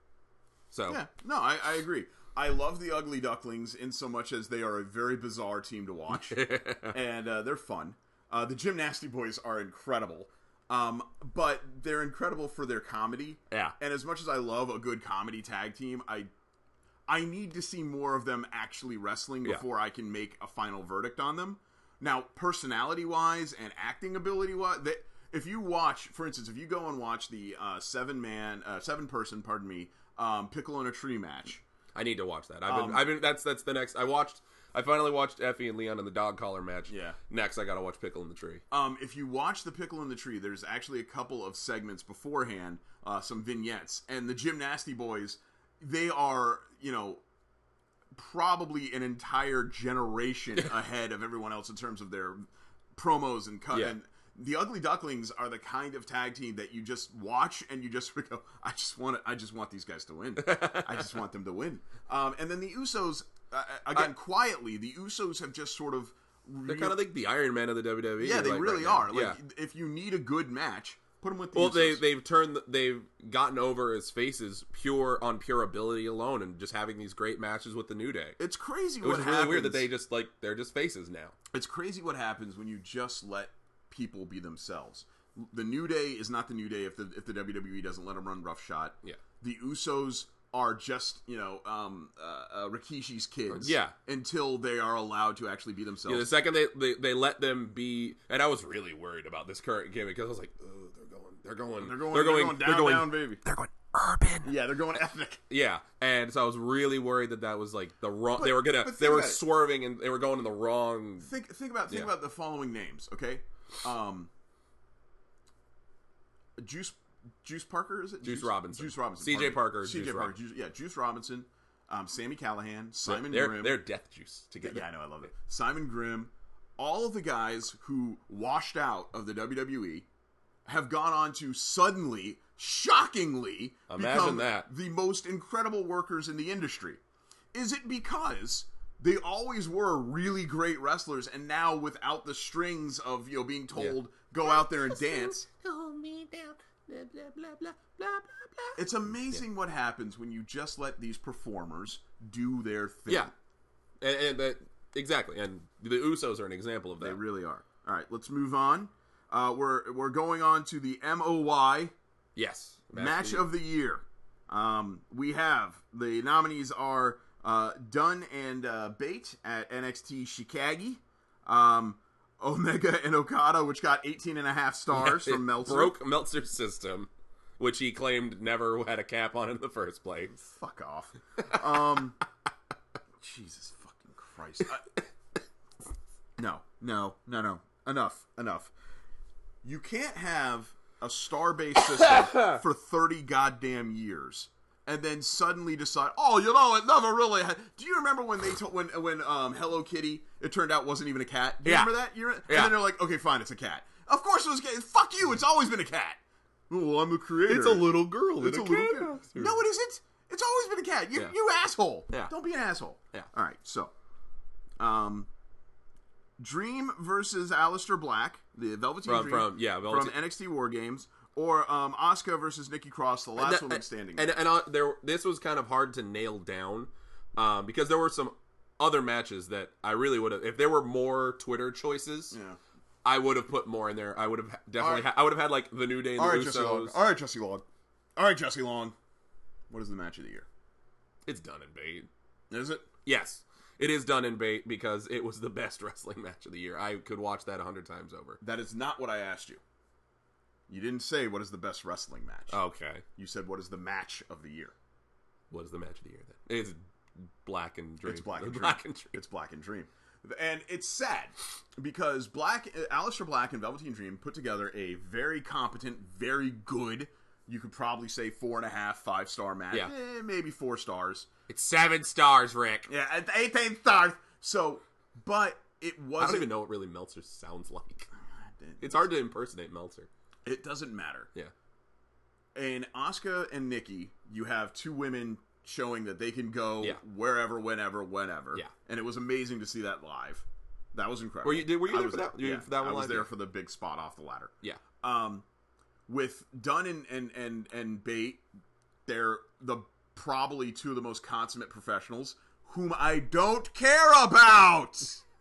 So Yeah, no, I, I agree. I love the Ugly Ducklings in so much as they are a very bizarre team to watch, and uh, they're fun. Uh, the Gymnasty Boys are incredible, um, but they're incredible for their comedy. Yeah. And as much as I love a good comedy tag team, I I need to see more of them actually wrestling Yeah. before I can make a final verdict on them. Now, personality-wise and acting ability-wise, they, if you watch, for instance, if you go and watch the uh, seven-man, uh, seven-person, pardon me, um, Pickle in a Tree match. I need to watch that. I've been, Um, I've been. That's that's the next. I watched. I finally watched Effie and Leon in the dog collar match. Yeah. Next, I gotta watch Pickle in the Tree. Um, if you watch the Pickle in the Tree, there's actually a couple of segments beforehand, uh, some vignettes, and the Gymnasty Boys, they are, you know, probably an entire generation ahead of everyone else in terms of their promos and cut. Yeah. And the Ugly Ducklings are the kind of tag team that you just watch and you just go, I just want, I just want these guys to win. I just want them to win. Um, and then the Usos, uh, again, I- quietly, the Usos have just sort of. They're kind of like the Iron Man of the W W E. Yeah, they like, really right now. are. Like, yeah. if you need a good match, put them with the Well, they Usos. they've turned they've gotten over as faces pure on pure ability alone, and just having these great matches with the New Day. It's crazy It what was really happens. weird that they just like they're just faces now. It's crazy what happens when you just let people be themselves. The New Day is not the New Day if the if the W W E doesn't let them run roughshod. Yeah. The Usos are just, you know, um, uh, uh, Rikishi's kids. Yeah. Until they are allowed to actually be themselves. Yeah, the second they, they they let them be, and I was really worried about this current gimmick because I was like, oh, they're going, they're going, they're going, they're going, down, they're going, down, baby. they're going urban. Yeah, they're going ethnic. Yeah, and so I was really worried that that was like the wrong. But- they were gonna, but they think were about it. swerving and they were going in the wrong. Think think about think Yeah. about the following names, okay? Um, Juice Juice Parker, is it? Juice Robinson. Juice Robinson. C J Parker, C J Juice Parker. Robinson. Juice, yeah, Juice Robinson. Um, Sammy Callahan. Simon they're Grimm. they're death juice together. Yeah, I know, I love it. Simon Grimm. All of the guys who washed out of the W W E have gone on to suddenly, shockingly, Imagine become that. the most incredible workers in the industry. Is it because they always were really great wrestlers, and now without the strings of, you know, being told, Yeah. go out there and dance? Hold me down. Blah, blah, blah, blah, blah, blah, blah. It's amazing what happens when you just let these performers do their thing. Yeah, and, and that exactly, and the Usos are an example of that. They really are. All right, let's move on. Uh, we're we're going on to the M O Y yes, Match of the Year. Um, we have the nominees are uh, Dunn and uh, Bate at N X T Chicago. Um, Omega and Okada, which got eighteen and a half stars It from Meltzer. broke Meltzer's system, which he claimed never had a cap on in the first place. Fuck off. Um, Jesus fucking Christ. I, no, no, no, no. Enough, enough. You can't have a star-based system for thirty goddamn years and then suddenly decide, oh, you know, it never really had... Do you remember when they told, when, when um, Hello Kitty, it turned out wasn't even a cat? Do you Yeah. remember that? You re- Yeah. And then they're like, okay, fine, it's a cat. Of course it was a cat. Fuck you, it's always been a cat. Well, I'm the creator. It's a little girl. It's in a a little cat cat. costume. No, it isn't. It's always been a cat. You, Yeah. you asshole. Yeah. Don't be an asshole. Yeah. All right. So, um, Dream versus Aleister Black, the Velveteen From- Dream, from- yeah, Velveteen- from N X T War Games, or um, Asuka versus Nikki Cross, the last And- woman and- standing. And and uh, there, this was kind of hard to nail down um, because there were some other matches that I really would have. If there were more Twitter choices, yeah. I would have put more in there. I would have definitely. All right. Ha- I would have had like the New Day and All the right, Jesse Long. Usos. All right, Jesse Long. All right, Jesse Long. What is the match of the year? It's done in bait. Is it? Yes, it is done in bait because it was the best wrestling match of the year. I could watch that a hundred times over. That is not what I asked you. You didn't say what is the best wrestling match. Okay, You said what is the match of the year. what is the match of the year then? It's Black and Dream. It's Black and Dream. Black and Dream. It's Black and Dream. And it's sad because Black, Aleister Black and Velveteen Dream put together a very competent, very good, you could probably say four and a half, five star match. Yeah. Eh, maybe four stars. It's seven stars, Rick. Yeah, at eighteen stars. So, but it I wasn't. don't even know what really Meltzer sounds like. It's hard to impersonate Meltzer. It doesn't matter. Yeah. In Asuka and Nikki, you have two women showing that they can go Yeah. wherever, whenever, whenever. Yeah. And it was amazing to see that live. That was incredible. Were you- did- were you I there was for that? You Yeah, were for that one I was live? there Yeah. for the big spot off the ladder. Yeah. Um, with Dunn and and and and Bate, they're the probably two of the most consummate professionals whom I don't care about.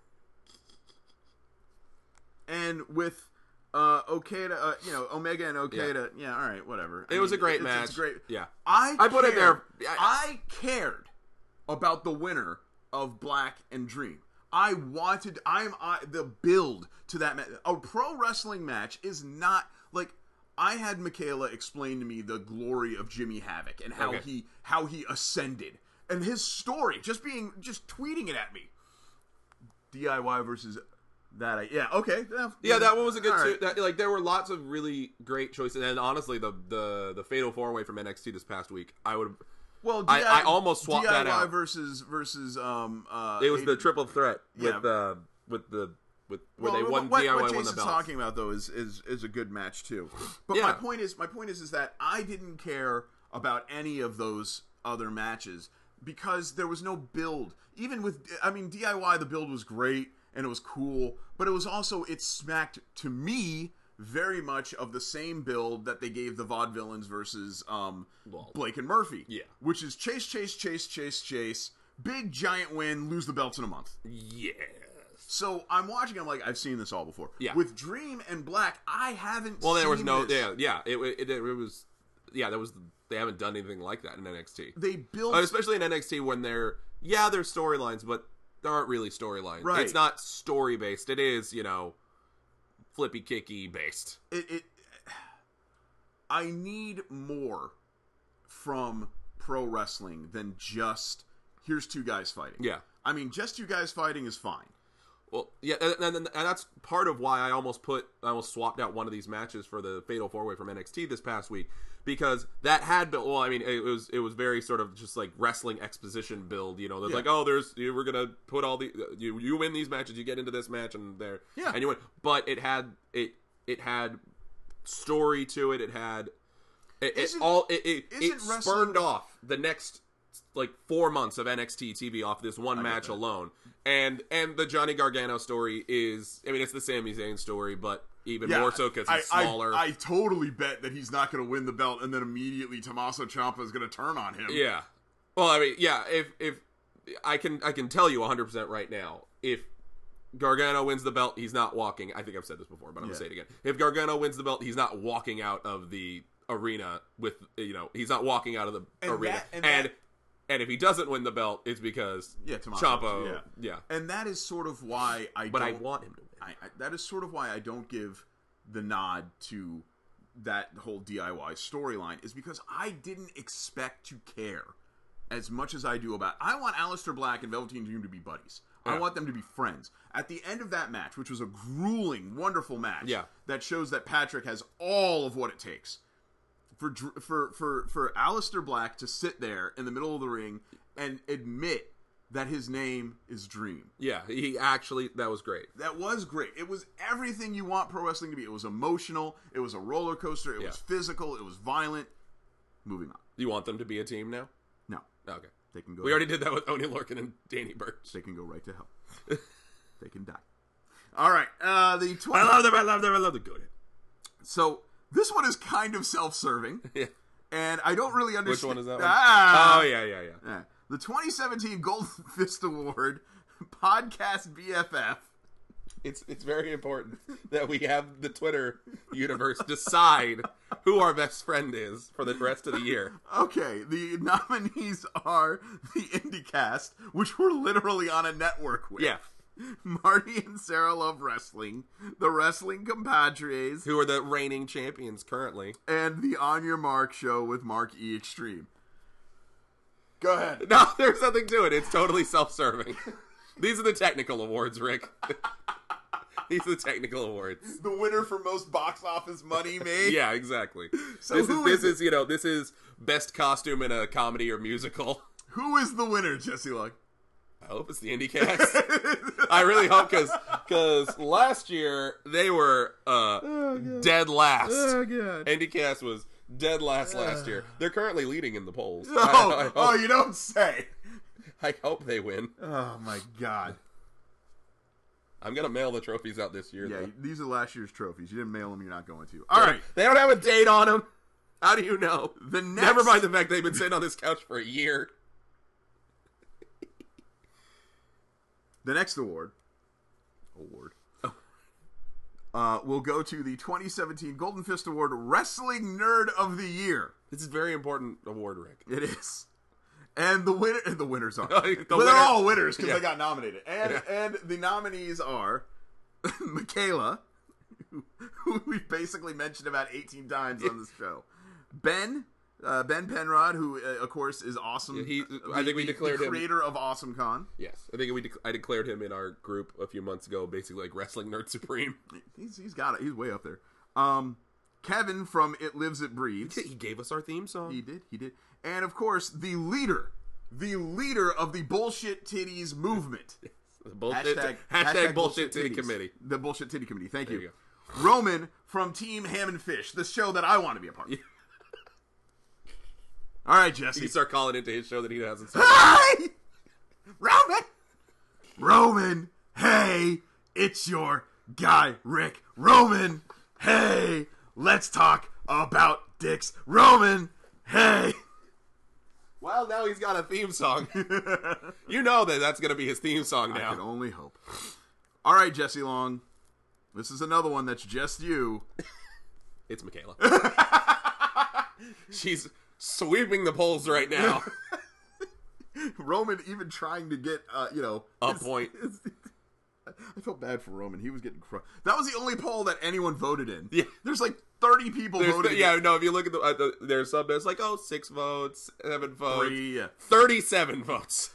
And with uh, Okada, uh, you know, Omega and Okada, yeah, all right, whatever. I It was mean, a great it's, match. It's great. Yeah. I I put it cared- there. I- I cared about the winner of Black and Dream. I wanted. I'm I, the build to that match. A pro wrestling match is not like I had Michaela explain to me the glory of Jimmy Havoc and how Okay. he how he ascended and his story. Just being just tweeting it at me. D I Y versus that. I, yeah. Okay. Yeah, Yeah, that one was a good all too. right. That, like there were lots of really great choices, and honestly, the the the Fatal Four Way from N X T this past week, I would. Well, I- D I- I almost swapped that D I Y out. versus versus um. Uh, It was the Aiden- triple threat Yeah. with uh with the with where Well, they won what, D I Y what won the Jason's belts. talking about though is, is is a good match too. But Yeah. my point is, my point is, is that I didn't care about any of those other matches because there was no build. Even with, I mean, D I Y, the build was great and it was cool, but it was also it smacked to me very much of the same build that they gave the Vaudevillains versus um, Well, Blake and Murphy. yeah. which is chase, chase, chase, chase, chase, big giant win, lose the belts in a month. Yes. So I'm watching. I'm like, I've seen this all before. Yeah. With Dream and Black, I haven't. Well, there was seen no. this. Yeah, yeah. It, it, it, it was. yeah, that was they haven't done anything like that in N X T. They built, Uh, especially in N X T when they're yeah, there's storylines, but there aren't really storylines. Right. It's not story based. It is, you know, flippy kicky based. it, it. I need more from pro wrestling than just here's two guys fighting. Yeah. I mean, just two guys fighting is fine. Well, yeah, and, and, and that's part of why I almost put, I almost swapped out one of these matches for the Fatal Four Way from N X T this past week because that had been. Well, I mean, it was it was very sort of just like wrestling exposition build. You know, there's Yeah. like, oh, there's you we're gonna put all the you you win these matches, you get into this match, and there, Yeah. and you win. But it had it it had story to it. It had it, it Isn't- all it it, isn't it wrestling- spurned off the next like four months of N X T T V off this one get match that. alone. And and the Johnny Gargano story is, I mean, it's the Sami Zayn story, but even more so because he's I, smaller. I, I totally bet that he's not going to win the belt, and then immediately Tommaso Ciampa is going to turn on him. yeah. Well, I mean, yeah. If if I can I can tell you one hundred percent right now, if Gargano wins the belt, he's not walking. I think I've said this before, but I'm Yeah. gonna say it again. If Gargano wins the belt, he's not walking out of the arena with you know he's not walking out of the And arena. that- and and that- and if he doesn't win the belt, it's because Yeah, Tommaso, Ciampa. yeah. yeah. And that is sort of why I. But I don't, want him to win. I, I, that is sort of why I don't give the nod to that whole D I Y storyline, is because I didn't expect to care as much as I do about. I want Aleister Black and Velveteen Dream to be buddies. I Yeah. want them to be friends. At the end of that match, which was a grueling, wonderful match, Yeah. that shows that Patrick has all of what it takes for Dr- for for for Aleister Black to sit there in the middle of the ring and admit that his name is Dream. Yeah, he actually that was great. That was great. It was everything you want pro wrestling to be. It was emotional. It was a roller coaster. It Yeah. was physical. It was violent. Moving on. You want them to be a team now? No, Okay. they can go. We already did that with Oni Lorcan and Danny Burch. They can go right to hell. They can die. All right. Uh, the I twenty. love them. I love them. I love them. Go ahead. So this one is kind of self-serving, Yeah. and I don't really understand. Which one is that one? Ah! Oh yeah, yeah, yeah. Yeah. The twenty seventeen Golden Fist Award Podcast B F F. It's it's very important that we have the Twitter universe decide who our best friend is for the rest of the year. Okay, the nominees are the IndyCast, which we're literally on a network with. Yeah. Marty and Sarah Love Wrestling, the Wrestling Compadres, Who are the reigning champions currently? and the On Your Mark show with Mark E. Extreme. Go ahead. No, there's nothing to it. It's totally self-serving. These are the technical awards, Rick. These are the technical awards. The winner for most box office money made. Yeah, exactly. So this is who this is is you know this is best costume in a comedy or musical. Who is the winner, Jesse Luck? I hope it's the IndyCast. I really hope because because last year they were uh, dead last. God. IndyCast was dead last last year. They're currently leading in the polls. Oh, I, I hope, oh, you don't say. I hope they win. Oh my God. I'm gonna mail the trophies out this year. Yeah, though. these are last year's trophies. You didn't mail them, you're not going to. All right. They don't have a date on them. How do you know? The next... Never mind the fact they've been sitting on this couch for a year. The next award Award. uh, will go to the twenty seventeen Golden Fist Award Wrestling Nerd of the Year. This is a very important award, Rick. It is. And the winner, and the winners are. The well, winner- they're all winners because Yeah. they got nominated. And Yeah. and the nominees are Michaela, who, who we basically mentioned about eighteen times on this show. Ben, uh, Ben Penrod, who uh, of course is awesome. Yeah, he- I think we the- declared the him- creator of Awesome Con. Yes, I think we dec- I declared him in our group a few months ago, basically like Wrestling Nerd Supreme. He's he's got it. He's way up there. Um, Kevin from It Lives It Breathes. He gave us our theme song. He did. He did. And of course, the leader, the leader of the bullshit titties movement. The bullshit, hashtag, bullshit titty titties. committee. The bullshit titty committee. Thank There you. you Roman from Team Ham and Fish, the show that I want to be a part of. All right, You Jesse. can start calling into his show that he hasn't started. Hi, Roman. Roman, hey, it's your guy, Rick. Roman, hey, let's talk about dicks. Roman, hey. Well, now he's got a theme song. You know that that's going to be his theme song I can now. only hope. All right, Jesse Long. This is another one that's just you. It's Michaela. She's sweeping the polls right now. Roman even trying to get, uh, you know, A his- point. his- I felt bad for Roman. He was getting crushed. That was the only poll that anyone voted in. Yeah. There's like thirty people There's voted. the- yeah, no, if you look at the, uh, the there's some, there's like, oh, six votes, seven votes, Three, yeah. thirty-seven votes.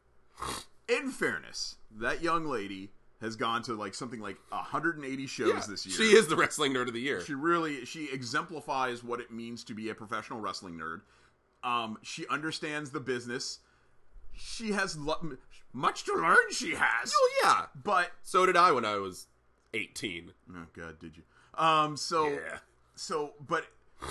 In fairness, that young lady has gone to like something like one hundred eighty shows Yeah, this year. she is the wrestling nerd of the year. She really she exemplifies what it means to be a professional wrestling nerd. Um, she understands the business. She has lo- much to learn. She has, Oh, yeah. but So did I when I was eighteen. oh god, did you? Um, so Yeah. so but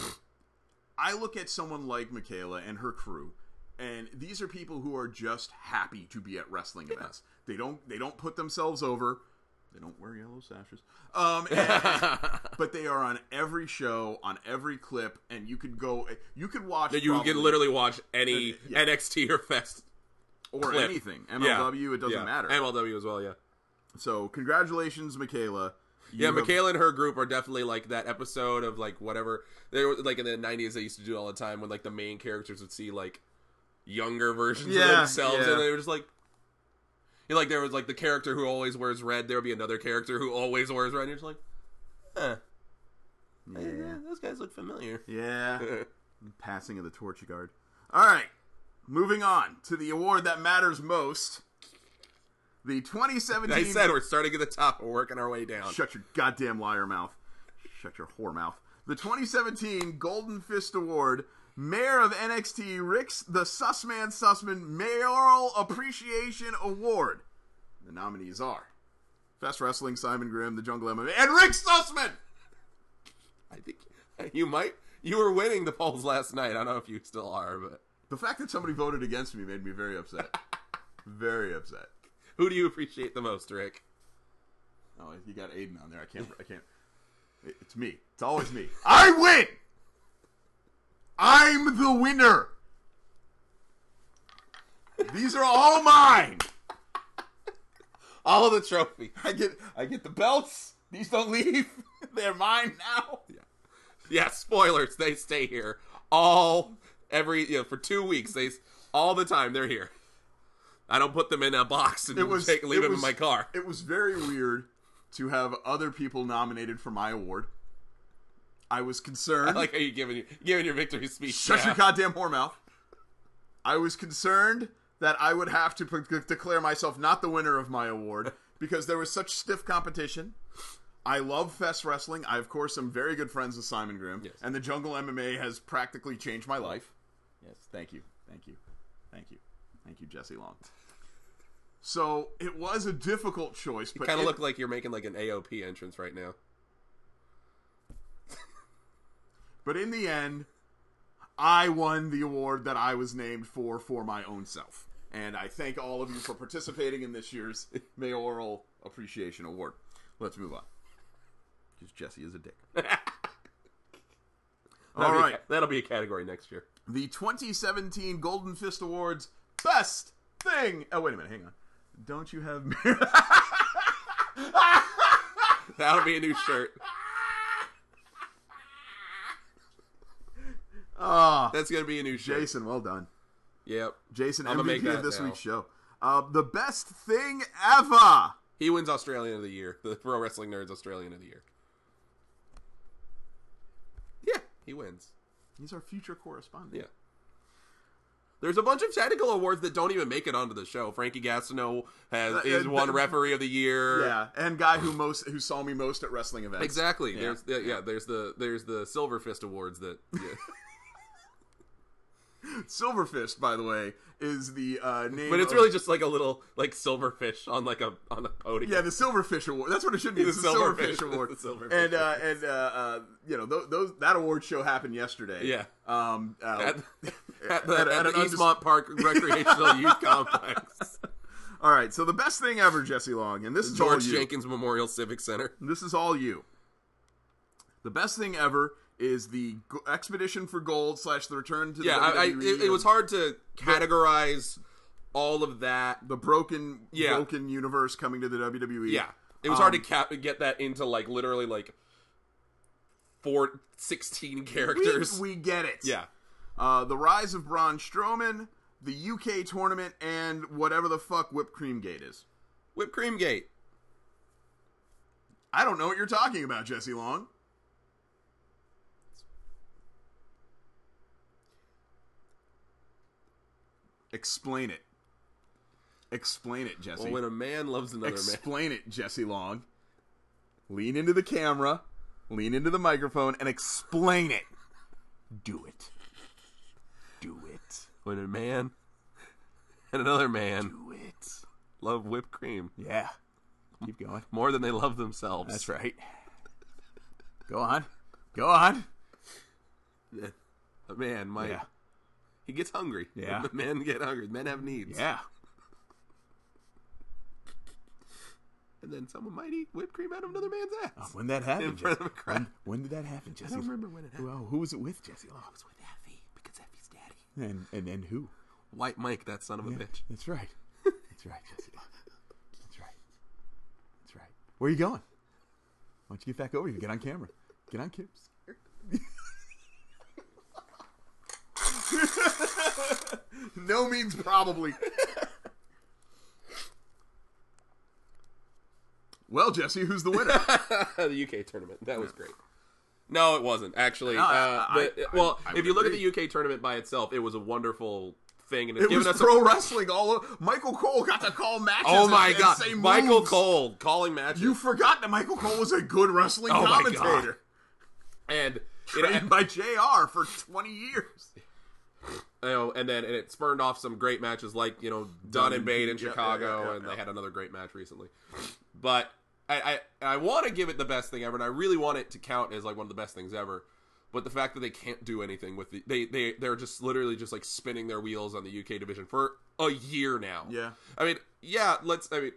I look at someone like Michaela and her crew, and these are people who are just happy to be at wrestling events. They don't they don't put themselves over. They don't wear yellow sashes. Um, and- but they are on every show, on every clip, and you could go, you could watch. That you probably- can literally watch any Uh, yeah. N X T or Fest or clip. anything. M L W, Yeah. it doesn't Yeah. matter. M L W as well, yeah. So congratulations, Michaela. You Yeah, have- Michaela and her group are definitely like that episode of like whatever they were like in the nineties. They used to do it all the time when like the main characters would see like younger versions Yeah, of themselves, yeah. and they were just like, you know, like there was like the character who always wears red. There would be another character who always wears red. And you're just like, huh, Yeah. yeah, those guys look familiar. Yeah. Passing of the torch guard. All right. Moving on to the award that matters most. The twenty seventeen. I said we're starting at the top. We're working our way down. Shut your goddamn liar mouth. Shut your whore mouth. The twenty seventeen Golden Fist Award, Mayor of N X T, Rick's the Sussman Sussman Mayoral Appreciation Award. The nominees are Fest Wrestling, Simon Grimm, The Jungle M M A, and Rick Sussman! I think you might. You were winning the polls last night. I don't know if you still are, but The fact that somebody voted against me made me very upset. Very upset. who do you appreciate the most, Rick? Oh, you got Aiden on there. I can't. I can't. It- It's me. It's always me. I win. I'm the winner. These are all mine. All of the trophy. I get. I get the belts. These don't leave. They're mine now. Yeah, spoilers. They stay here all every you know for two weeks. They all the time they're here. I don't put them in a box and It was. take, leave it them was, in my car. It was very weird to have other people nominated for my award. I was concerned. I like how you giving giving your victory speech. Shut now. your goddamn whore mouth. I was concerned that I would have to p- declare myself not the winner of my award because there was such stiff competition. I love Fest Wrestling. I, of course, am very good friends with Simon Grimm. Yes. And the Jungle M M A has practically changed my life. Yes, thank you. Thank you. Thank you. Thank you, Jesse Long. So, it was a difficult choice. You but kind of it- look like you're making like an A O P entrance right now. But in the end, I won the award that I was named for for my own self. And I thank all of you for participating in this year's Mayoral Appreciation Award. Let's move on. Because Jesse is a dick. all That'll be a right. ca- that'll be a category next year. The twenty seventeen Golden Fist Awards Best Thing. Oh, wait a minute. Hang on. Don't you have... That'll be a new shirt. Ah, That's gonna be a new shirt. Jason, well done. Yep. Jason, I'ma M V make P of that this now. week's show. Uh, the best thing ever. He wins Australian of the Year. The Pro Wrestling Nerds Australian of the Year. Yeah, he wins. He's our future correspondent. Yeah. There's a bunch of technical awards that don't even make it onto the show. Frankie Gastineau has Uh, is uh, one the- Referee of the Year. Yeah, and guy who most who saw me most at wrestling events. Exactly. Yeah. There's yeah, yeah, there's the there's the Silver Fist Awards that yeah. Silver Fist, by the way, is the uh, name. But it's of- really just like a little like silverfish on like a on a podium. yeah, the Silverfish Award. That's what it should be. The It's the Silverfish Silverfish. Award. The Silverfish. And uh, and uh, uh, you know those, those that award show happened yesterday. Yeah. Um. Uh, at, at the, at- at at the an Eastmont Park Recreational Youth Complex. all right. So the best thing ever, Jesse Long, and this is all George you. Jenkins Memorial Civic Center. This is all you. The best thing ever is the Go- Expedition for Gold slash the Return to the Yeah, I, I, W W E it, it was hard to categorize all of that. the broken Yeah. broken universe coming to the W W E. Yeah, it was hard to Um, cap- get that into like literally like four, sixteen We, characters. we get it. yeah. Uh, the Rise of Braun Strowman, the U K tournament, and whatever the fuck Whipped Cream Gate is. Whipped Cream Gate. I don't know what you're talking about, Jesse Long. Explain it. Explain it, Jesse. Well, when a man loves another man. Explain it, Jesse Long. Lean into the camera, lean into the microphone, and explain it. Do it. Do it. When a man and another man Do it. love whipped cream Yeah. Keep going. more than they love themselves. That's right. Go on. Go on. A man might. Yeah. He gets hungry. Yeah. Men get hungry. Men have needs. Yeah. And then someone might eat whipped cream out of another man's ass. When that happened, In front Jesse? of a crowd. When, when did that happen, Jesse? I don't remember when it happened. Well, who was it with, Jesse Long? It was with Effie, because Effie's daddy. And, and and who? White Mike, that son of a Yeah, bitch. That's right. That's right, Jesse. That's right. That's right. Where are you going? Why don't you get back over here? Get on camera. Get on camera. No means probably. Well, Jesse, who's the winner? The U K tournament. That was great. No, it wasn't actually. No, uh, I- the- I- well, I if would you look at agree. the U K tournament by itself, it was a wonderful thing, and it's It given was us pro a, wrestling all over. Michael Cole got to call matches. Oh and- my and god, say Michael moves. Cole calling matches. You forgot that Michael Cole was a good wrestling Oh my God. commentator. and it, Trained by J R for twenty years. you know, and then and it spurned off some great matches like you know Dunn and Bate in Yeah, yeah, Chicago, yeah, yeah, and yeah. they had another great match recently. But I I, I want to give it the best thing ever, and I really want it to count as like one of the best things ever. But the fact that they can't do anything with the they they they're just literally just like spinning their wheels on the U K division for a year now. Yeah. I mean, yeah, let's. I mean.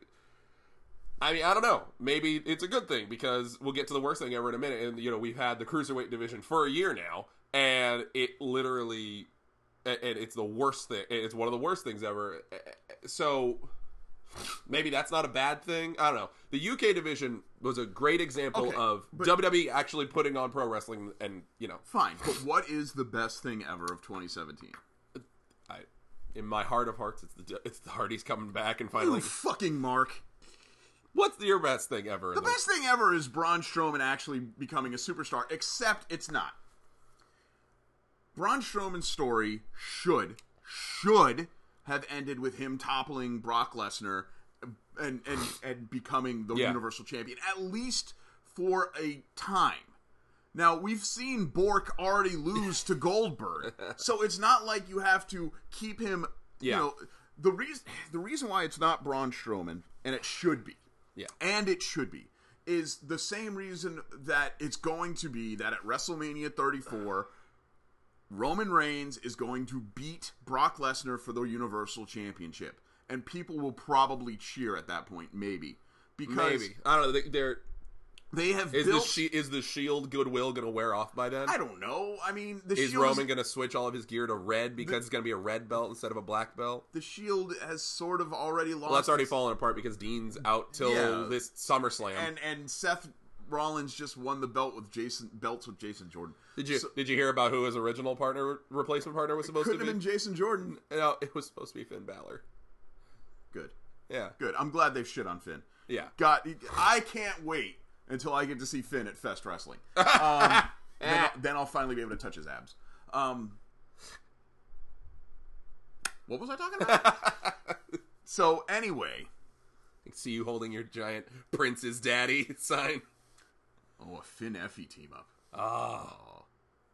I mean, I don't know. Maybe it's a good thing because we'll get to the worst thing ever in a minute. And, you know, we've had the Cruiserweight division for a year now, and it literally, and it's the worst thing. It's one of the worst things ever. So maybe that's not a bad thing. I don't know. The U K division was a great example Okay, of but- W W E actually putting on pro wrestling and, you know, Fine, but what is the best thing ever of twenty seventeen? I, in my heart of hearts, it's the, it's the Hardys coming back and You finally. fucking Mark. What's your best thing ever? The best thing ever is Braun Strowman actually becoming a superstar, except it's not. Braun Strowman's story should, should have ended with him toppling Brock Lesnar and, and, and becoming the Yeah. Universal Champion, at least for a time. Now, we've seen Bork already lose to Goldberg, so it's not like you have to keep him, you Yeah. know, the reason, the reason why it's not Braun Strowman, and it should be, Yeah. and it should be, is the same reason that it's going to be that at WrestleMania thirty-four, Roman Reigns is going to beat Brock Lesnar for the Universal Championship. And people will probably cheer at that point, maybe. Because Maybe. I don't know. They, they're. they have Is built... the she is the Shield goodwill going to wear off by then? I don't know. I mean, the Is Shield Roman going to switch all of his gear to red because it's going to be a red belt instead of a black belt? the Shield has sort of already lost... Well, that's already its- fallen apart because Dean's out till Yeah. this SummerSlam. And, and Seth Rollins just won the belt with Jason belts with Jason Jordan. did you So- did you hear about who his original partner replacement partner was supposed to Couldn't be? have been Jason Jordan. No, it was supposed to be Finn Balor. Good. Yeah, Good. I'm glad they've shit on Finn. yeah. God, I can't wait until I get to see Finn at Fest Wrestling. Um, then, I'll, then I'll finally be able to touch his abs. Um, what was I talking about? So anyway, I can see you holding your giant Prince's Daddy sign. oh, a Finn Effie team up. Oh,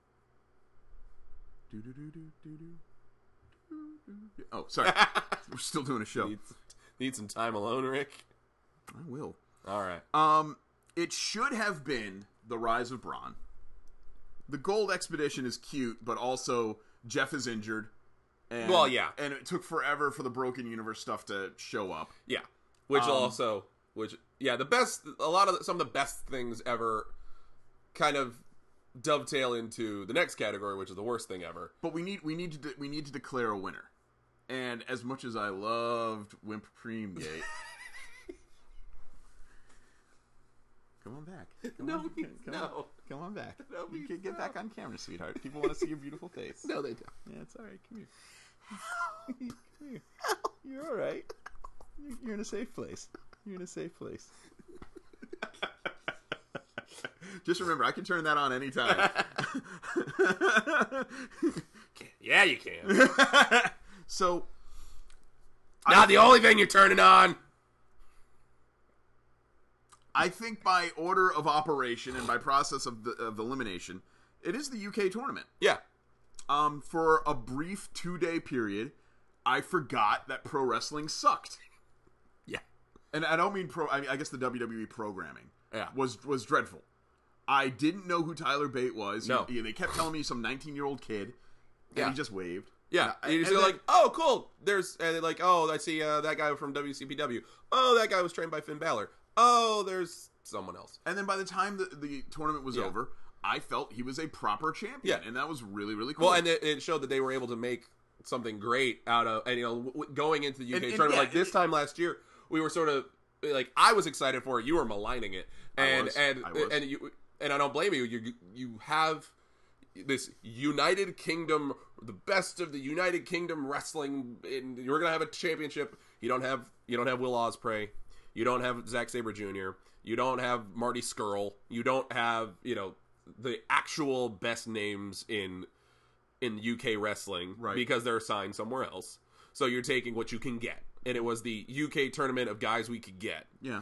Oh, sorry. We're still doing a show. need, need some time alone, Rick. I will. All right. Um, it should have been the Rise of Braun. The Gold Expedition is cute, but also Jeff is injured. And, Well, yeah. and it took forever for the Broken Universe stuff to show up. Yeah, which Um, also, which yeah, the best, a lot of the, some of the best things ever, kind of dovetail into the next category, which is the worst thing ever. But we need we need to de- we need to declare a winner. And as much as I loved Wimp Cream Gate, Come on back. Come No, on, he- come no. On, come on back. No, you he- can get no. back on camera, sweetheart. People want to see your beautiful face. No, they don't. Yeah, it's all right. Come here. Come here. You're all right. You're- You're in a safe place. You're in a safe place. Just remember, I can turn that on anytime. Yeah, you can. So, Not the only thing you're turning on. I think by order of operation and by process of the of elimination, it is the U K tournament. Yeah. Um, for a brief two-day period, I forgot that pro wrestling sucked. Yeah. And I don't mean pro. I, mean, I guess the W W E programming Yeah. was was dreadful. I didn't know who Tyler Bate was. No. He- they kept telling me some nineteen-year-old kid, and Yeah. he just waved. Yeah, And you just and go then- like, oh, cool. There's and they're like, oh, I see uh, that guy from W C P W. Oh, that guy was trained by Finn Balor. Oh, there's someone else. And then by the time the, the tournament was Yeah. over, I felt he was a proper champion, Yeah. and that was really really cool. Well, and it, it showed that they were able to make something great out of, and you know, w- w- going into the U K And- and tournament yeah, like this it- time last year, we were sort of like, I was excited for it. You were maligning it, I and was. and I was. and you and I don't blame you. You you have this United Kingdom, the best of the United Kingdom wrestling, and you're gonna have a championship. You don't have you don't have Will Ospreay, you don't have Zack Sabre Junior, you don't have Marty Scurll, you don't have you know the actual best names in in U K wrestling, Right. because they're signed somewhere else. So you're taking what you can get, and it was the U K tournament of guys we could get, yeah,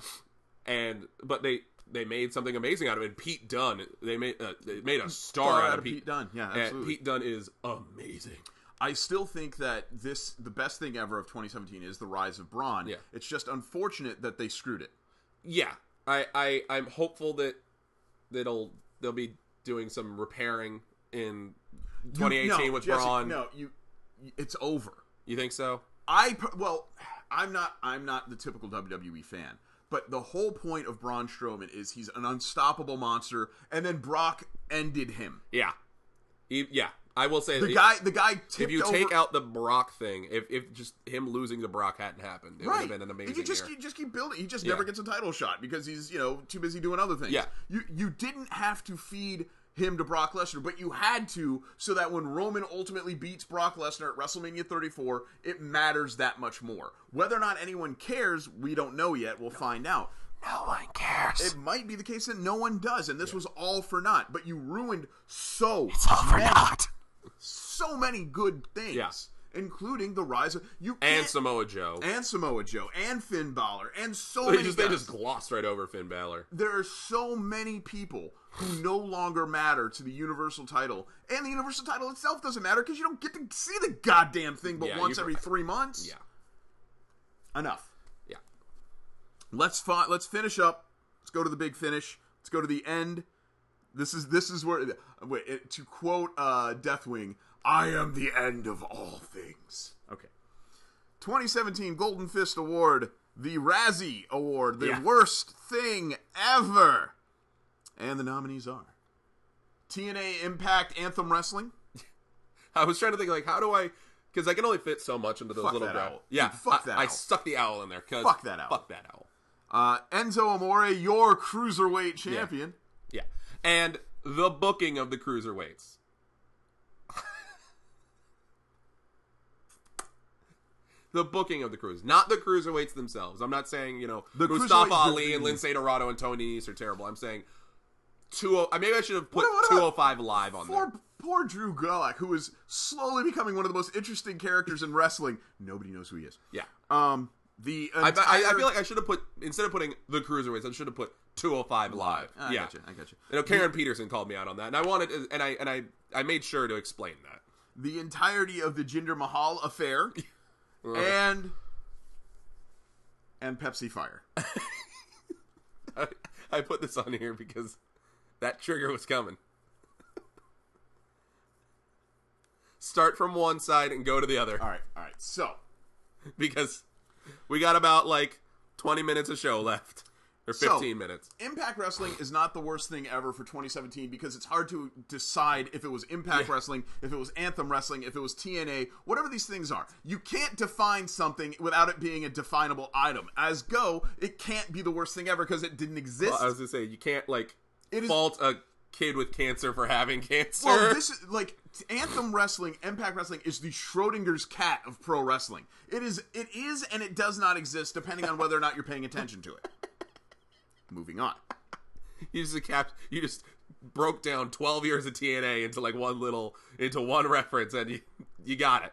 and but they. They made something amazing out of it. Pete Dunne, they made uh, they made a star out, of Pete, Pete Dunne. Yeah, and absolutely. Pete Dunne is amazing. I still think that this the best thing ever of twenty seventeen is the rise of Braun. Yeah. It's just unfortunate that they screwed it. Yeah, I, I I'm hopeful that that'll they'll be doing some repairing in twenty eighteen You- no, with Jesse, Braun. No, you. It's over. You think so? I per- well, I'm not. I'm not the typical W W E fan. But the whole point of Braun Strowman is he's an unstoppable monster, and then Brock ended him. Yeah, He- yeah. I will say The that guy, the guy tipped If you over. take out the Brock thing, if if just him losing to Brock hadn't happened, it would Right, have been an amazing you just year. you just keep building. He just Yeah. never gets a title shot because he's you know too busy doing other things. Yeah. you you didn't have to feed him to Brock Lesnar, but you had to so that when Roman ultimately beats Brock Lesnar at WrestleMania thirty-four, it matters that much more. Whether or not anyone cares, we don't know yet. We'll find out. No one cares. It might be the case that no one does, and this was all for naught. But you ruined so all for many, naught. so many good things, Yeah. including the rise of you And can't- Samoa Joe. and Samoa Joe and Finn Balor and so they many. just they guys. just glossed right over Finn Balor. There are so many people who no longer matter to the Universal title, and the Universal title itself doesn't matter because you don't get to see the goddamn thing but Yeah, once you're every right. three months. Yeah, Enough. yeah. Let's fi- let's finish up. Let's go to the big finish. Let's go to the end. This is this is where wait, it, to quote uh, Deathwing, "I am the end of all things." Okay. twenty seventeen Golden Fist Award, the Razzie Award, the Yeah. worst thing ever. And the nominees are T N A Impact Anthem Wrestling. I was trying to think like, how do I? Because I can only fit so much into those Fuck little that gra- owl. Yeah, Dude, fuck I, that I owl. stuck the owl in there. 'Cause Fuck that owl. Fuck that owl. Uh, Enzo Amore, your cruiserweight champion. Yeah, and the booking of the cruiserweights. The booking of the cruise, not the cruiserweights themselves. I'm not saying you know The Mustafa cruiserweight Ali division. and Lindsay Dorado and Tony Nese are terrible. I'm saying two. oh Maybe I should have put What- what two about- oh five live on Poor, there. poor Drew Gulak, who is slowly becoming one of the most interesting characters in wrestling. Nobody knows who he is. Yeah, Um, the I, entire... I, I feel like I should have put instead of putting the cruiserweights, I should have put two oh five live. I yeah, gotcha, I gotcha. You know, Karen Peterson called me out on that, and I wanted, and I and I I made sure to explain that. the entirety of the Jinder Mahal affair, and and Pepsi Fire. I, I put this on here because that trigger was coming. Start from one side and go to the other All right, all right. So because we got about like twenty minutes of show left. or So, fifteen minutes. Impact Wrestling is not the worst thing ever for twenty seventeen because it's hard to decide if it was Impact Yeah. Wrestling, if it was Anthem Wrestling, if it was T N A, whatever these things are. You can't define something without it being a definable item. As Go, it can't be the worst thing ever because it didn't exist. Well, I was gonna say you can't like It is- fault a kid with cancer for having cancer. Well, this is like Anthem Wrestling, Impact Wrestling is the Schrodinger's cat of pro wrestling. It is, it is, and it does not exist depending on whether or not you're paying attention to it. Moving on. you just cap. You just broke down twelve years of T N A into like one little into one reference, and you you got it.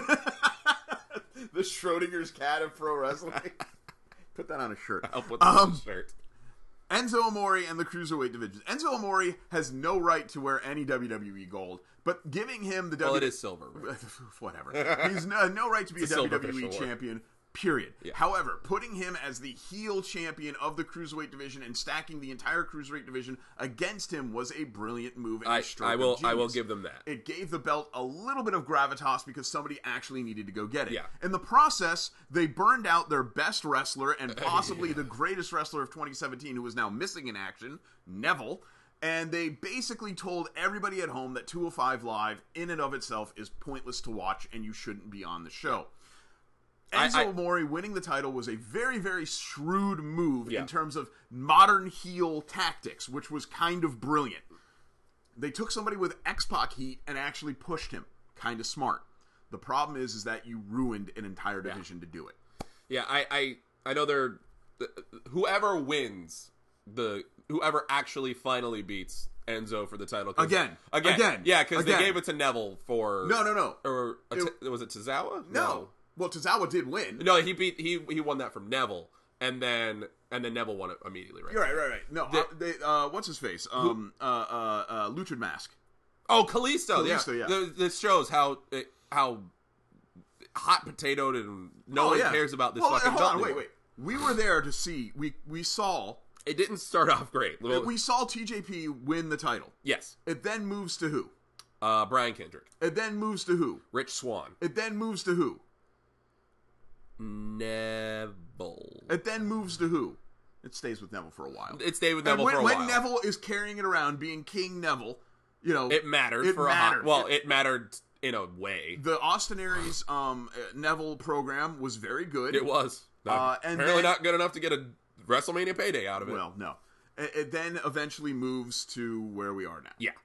The Schrodinger's cat of pro wrestling. Put that on a shirt. I'll put that Um, on the shirt. Enzo Amore and the Cruiserweight division. Enzo Amore has no right to wear any W W E gold, but giving him the Well, W it is silver. Right? whatever. He's no, no right to be It's a a W W E silver champion, period. Yeah. However, putting him as the heel champion of the Cruiserweight division and stacking the entire Cruiserweight division against him was a brilliant move. And a I, stroke I of will I will genius. give them that. It gave the belt a little bit of gravitas because somebody actually needed to go get it. Yeah. In the process, they burned out their best wrestler and possibly the greatest wrestler of twenty seventeen who is now missing in action, Neville. And they basically told everybody at home that two oh five Live, in and of itself, is pointless to watch and you shouldn't be on the show. I- Enzo I- Amore winning the title was a very, very shrewd move Yeah. in terms of modern heel tactics, which was kind of brilliant. They took somebody with X-Pac heat and actually pushed him. Kind of smart. The problem is, is that you ruined an entire division to do it. Yeah, I, I, I know they're whoever wins the whoever actually finally beats Enzo for the title 'cause- Again. again, Again. yeah, because they Again. gave it to Neville for No, no, no. or a It- t- was it Tozawa? No. Well, Tozawa did win. no, he beat he he won that from Neville, and then and then Neville won it immediately, right? You're right, right, right. No, The- uh, they, uh, what's his face? Um, uh, uh, uh, Luchard Mask. Oh, Kalisto, Kalisto, yeah. yeah. Th- This shows how how hot potatoed and no Oh, one yeah. cares about this well, fucking hold belt on, wait, anymore. wait. We were there to see. We we saw. It didn't start off great. Well, We saw T J P win the title. yes, It then moves to who? uh, Brian Kendrick, It then moves to who? Rich Swann, It then moves to who? Neville. It then moves to who? It stays with Neville for a while. It stayed with And Neville when, for a when while. Neville is carrying it around, being King Neville, you know, it mattered it for mattered. a hot. Well, it mattered in a way. the Austin Aries um, uh, Neville program was very good. It was Uh, and apparently then- not good enough to get a WrestleMania payday out of it. Well, no. It, it then eventually moves to where we are now. yeah,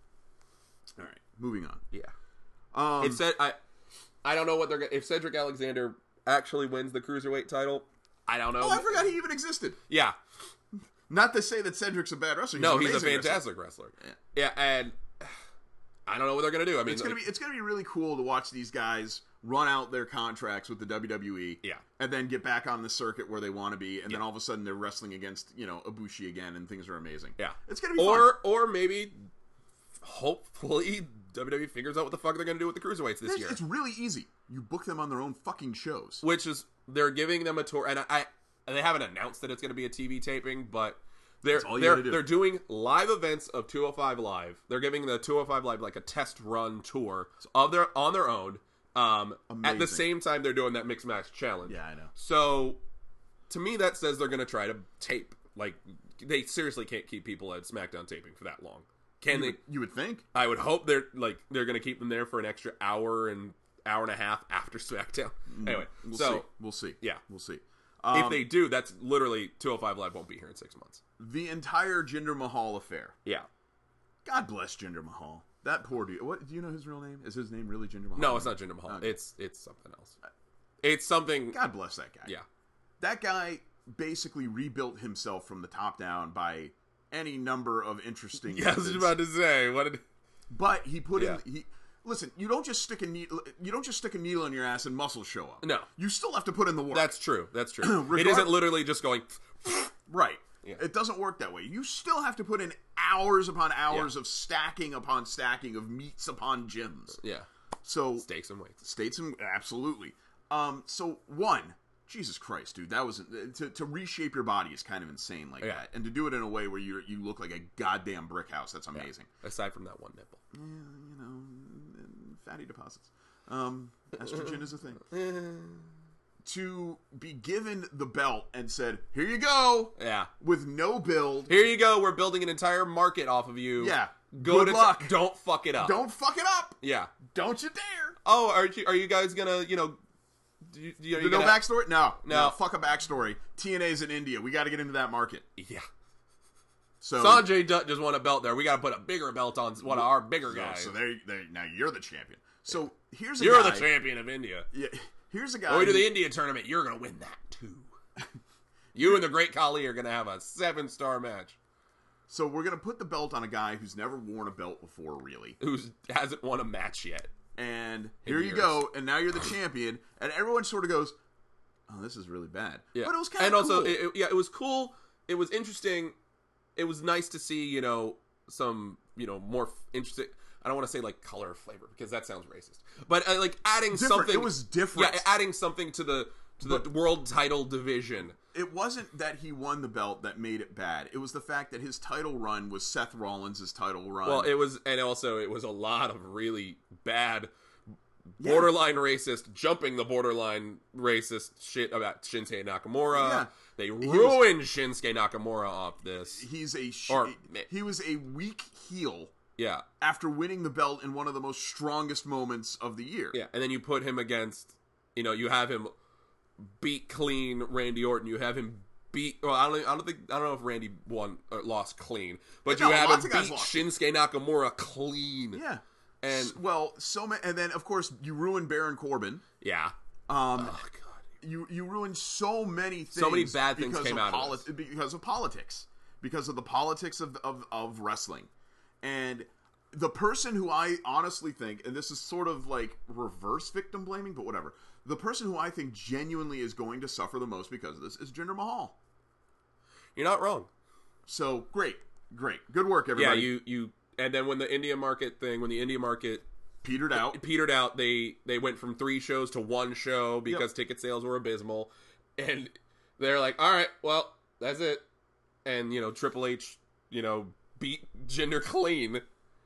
All right, moving on. yeah. Um, It said I. I don't know what they're gonna. If Cedric Alexander actually wins the cruiserweight title, I don't know. oh, I forgot he even existed. Yeah, Not to say that Cedric's a bad wrestler. He's no, an he's a amazing wrestler. fantastic wrestler. Yeah. Yeah, and I don't know what they're gonna do. I mean, It's gonna like- be it's gonna be really cool to watch these guys run out their contracts with the W W E, Yeah. and then get back on the circuit where they want to be, and then Yeah. all of a sudden they're wrestling against you know Ibushi again, and things are amazing. yeah, it's gonna be or fun. or maybe hopefully W W E figures out what the fuck they're gonna do with the cruiserweights this It's, year, it's really easy. You book them on their own fucking shows. which is they're giving them a tour, and I, I and they haven't announced that it's gonna be a T V taping, but. They're all you they're, gotta do. they're doing live events of two oh five Live. They're giving the two oh five Live like a test run tour of their on their own. Um, at the Amazing. same time, they're doing that mix match challenge. Yeah, I know. So, to me, that says they're going to try to tape. Like, they seriously can't keep people at SmackDown taping for that long. Can You they? would, you would think. I would hope they're like they're going to keep them there for an extra hour and hour and a half after SmackDown. Anyway, We'll so see. We'll see. yeah. we'll see. if Um, they do, that's literally two oh five Live won't be here in six months. the entire Jinder Mahal affair. Yeah. God bless Jinder Mahal. That poor dude. What do you know his real name? Is his name really Jinder Mahal? No, it's not Jinder Mahal. Okay. It's it's something else. It's something. God bless that guy. Yeah. That guy basically rebuilt himself from the top down by any number of interesting Yeah, I was methods. about to say what. Did, But he put Yeah. in he listen, you don't just stick a needle you don't just stick a needle in your ass and muscles show up. No. You still have to put in the work. that's true. That's true. it Regard- isn't literally just going. right. Yeah. It doesn't work that way. You still have to put in hours upon hours Yeah. of stacking upon stacking of meats upon gyms. Yeah. So Stakes and weights. States and absolutely. Um, so one, Jesus Christ, dude, that was to, to reshape your body is kind of insane like Yeah. that, and to do it in a way where you you look like a goddamn brick house. That's amazing. Aside from that one nipple. Yeah, you know, and fatty deposits. Um, estrogen is a thing. to be given the belt and said, "Here you go," Yeah. with no build. Here you go. We're building an entire market off of you. Yeah. Go Good to luck. Don't fuck it up. Don't fuck it up. Yeah. Don't you dare. Oh, are you are you guys gonna you know? Do you, do you, are you no gonna- backstory? No. No. Fuck a backstory. T N A's in India. We got to get into that market. Yeah. So Sanjay Dutt just won a belt there. We got to put a bigger belt on one of our bigger so, guys. so there, there, now you're the champion. So here's a You're guy, the champion of India. Yeah, here's a guy. When we do who- the India tournament, you're gonna win that too. You and the Great Khali are gonna have a seven star match. So we're gonna put the belt on a guy who's never worn a belt before, really. Who hasn't won a match yet? And here you years. go, and now you're the champion, and everyone sort of goes, "Oh, this is really bad." Yeah. But it was kind of and also, cool. it, it- yeah, it was cool. It was interesting. It was nice to see, you know, some, you know, more f- interesting. I don't want to say like color or flavor because that sounds racist, but uh, like adding Different. something. It was different. Yeah, adding something to the to the But- world title division. It wasn't that he won the belt that made it bad. It was the fact that his title run was Seth Rollins' title run. Well, it was, and also it was a lot of really bad, borderline racist, jumping the borderline racist shit about Shinsuke Nakamura. Yeah. They was- ruined Shinsuke Nakamura off this. He's a sh- Or- he was a weak heel Yeah, after winning the belt in one of the most strongest moments of the year. yeah, and then you put him against, you know, you have him beat clean Randy Orton. You have him beat. Well, I don't. I don't think. I don't know if Randy won or lost clean, but No, you have lots him of guys beat lost. Shinsuke Nakamura clean. Yeah. And- S- well, so many, and then of course you ruined Baron Corbin. Yeah. Um, Oh God. you you ruined so many things. So many bad things because came of out of poli- this. because of politics, because of the politics of, of of wrestling, and the person who I honestly think, and this is sort of like reverse victim blaming, but whatever. The person who I think genuinely is going to suffer the most because of this is Jinder Mahal. You're not wrong. So great, great, good work, Yeah, everybody. you you and then when the India market thing, when the India market petered out. petered out, they they went from three shows to one show because ticket sales were abysmal, and they're like, all right, well, that's it. And you know, Triple H, you know, beat Jinder clean.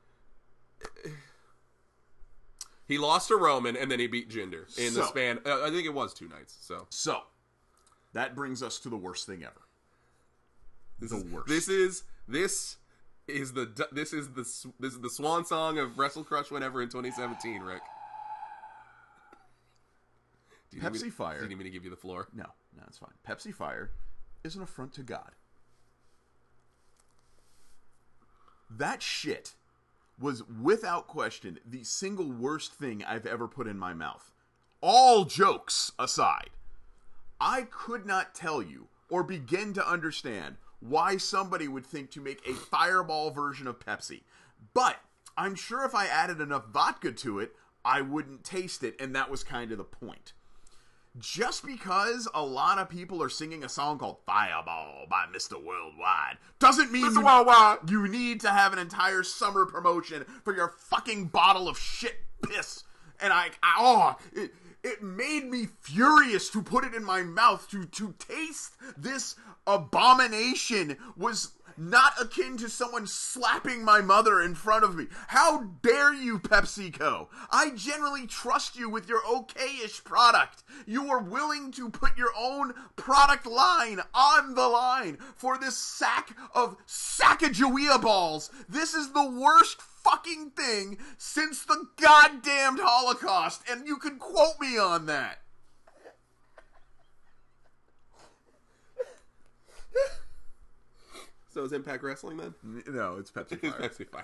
He lost to Roman, and then he beat Jinder in the So- span. Uh, I think it was two nights. So So that brings us to the worst thing ever. this the is worst. this is this is the this is the s- this is the swan song of Wrestle Crush whenever in twenty seventeen. Rick, Do you need me Pepsi to- Fire. Do you need me to give you the floor? No, no, it's fine. Pepsi Fire is an affront to God. That shit was without question the single worst thing I've ever put in my mouth. All jokes aside, I could not tell you or begin to understand why somebody would think to make a fireball version of Pepsi. But I'm sure if I added enough vodka to it, I wouldn't taste it, and that was kind of the point. Just because a lot of people are singing a song called Fireball by Mister Worldwide doesn't mean Mister you, Worldwide. you need to have an entire summer promotion for your fucking bottle of shit piss. And I, I oh, it, it made me furious to put it in my mouth. To, to taste this abomination was not akin to someone slapping my mother in front of me. How dare you, PepsiCo? I generally trust you with your okay-ish product. You were willing to put your own product line on the line for this sack of Sacagawea balls. This is the worst fucking thing since the goddamned Holocaust, and you can quote me on that. So is Impact Wrestling then? No, it's Pepsi It's Fire. Pepsi Fire.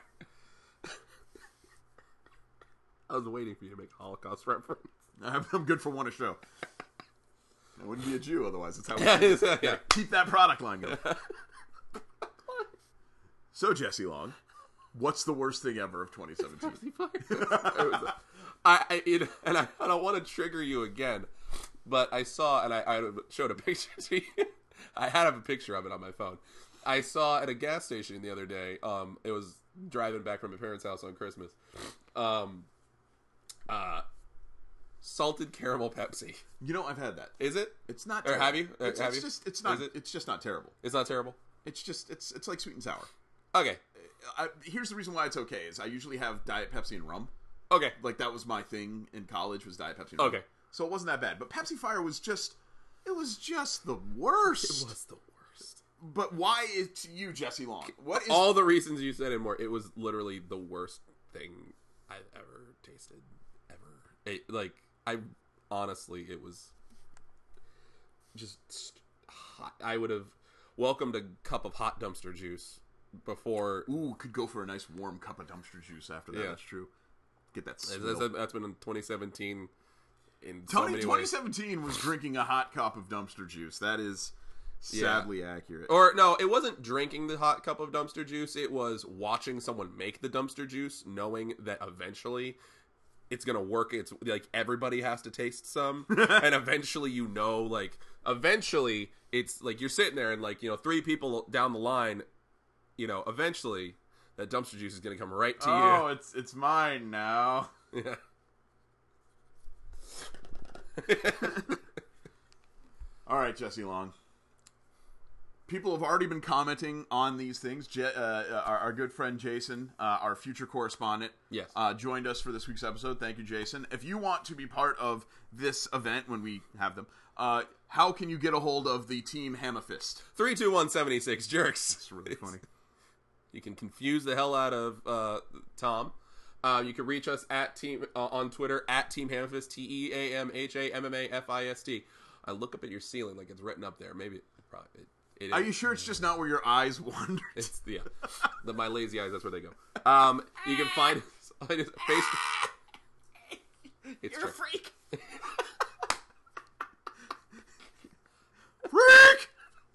I was waiting for you to make a Holocaust reference. I'm good for one a show. I wouldn't be a Jew otherwise. That's how Yeah, we it's- uh, yeah. keep that product line going. So, Jesse Long, what's the worst thing ever of twenty seventeen? Pepsi Fire. It was- I, I it, and I, I don't want to trigger you again, but I saw and I, I showed a picture to you. I had a picture of it on my phone. I saw at a gas station the other day. Um, it was driving back from my parents' house on Christmas. Um, uh, salted caramel Pepsi. You know, I've had that. Is it? It's not. Or Terrible. have you? Uh, It's, have it's you? just. It's not. Is it? It's just not terrible. It's not terrible. It's just. It's. It's like sweet and sour. Okay. I, here's the reason why it's okay: is I usually have Diet Pepsi and rum. Okay. Like that was my thing in college was Diet Pepsi. And rum. Okay. so it wasn't that bad. But Pepsi Fire was just, it was just the worst. It was the worst. But why is to you, Jesse Long? What is All the reasons you said and more. It was literally the worst thing I've ever tasted. Ever. It, like, I honestly, it was just hot. I would have welcomed a cup of hot dumpster juice before. Ooh, could go for a nice warm cup of dumpster juice after that. Yeah. That's true. Get that. That's, swill. that's been in twenty seventeen. In so Tony, many twenty ways. seventeen was drinking a hot cup of dumpster juice. That is sadly Yeah. accurate. Or no, it wasn't drinking the hot cup of dumpster juice. It was watching someone make the dumpster juice, knowing that eventually it's gonna work. It's like everybody has to taste some, and eventually you know, like eventually it's like you're sitting there and like you know three people down the line, you know, eventually that dumpster juice is gonna come right to oh, it's it's mine now. you. Yeah. All right, Jesse Long. People have already been commenting on these things. Je- uh, our, our good friend Jason, uh, our future correspondent, Yes. uh, joined us for this week's episode. Thank you, Jason. If you want to be part of this event when we have them, uh, how can you get a hold of the Team Hammerfist? Three, two, one, seventy-six jerks. It's really funny. You can confuse the hell out of uh, Tom. Uh, you can reach us at team uh, on Twitter at Team Hammerfist, T E A M H A M M A F I S T. I look up at your ceiling like it's written up there. Maybe it probably it, it Are is. you sure it's just not where your eyes wander? It's yeah, the, my lazy eyes. That's where they go. Um, you can find us on Facebook. It's You're a true. freak. Freak.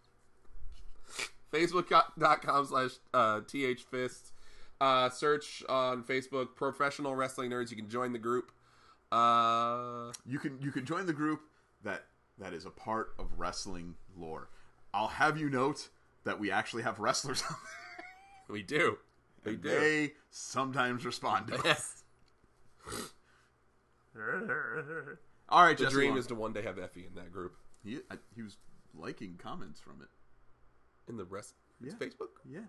Facebook.com slash THFist. Uh, search on Facebook, Professional Wrestling Nerds. You can join the group. Uh, You can you can join the group that that is a part of wrestling lore. I'll have you note that we actually have wrestlers on there. we do. We And do. They sometimes respond to us. Yes. All right, The Jesse dream Long. is to one day have Effie in that group. He, I, he was liking comments from it. In the rest Yeah. Facebook? Yeah.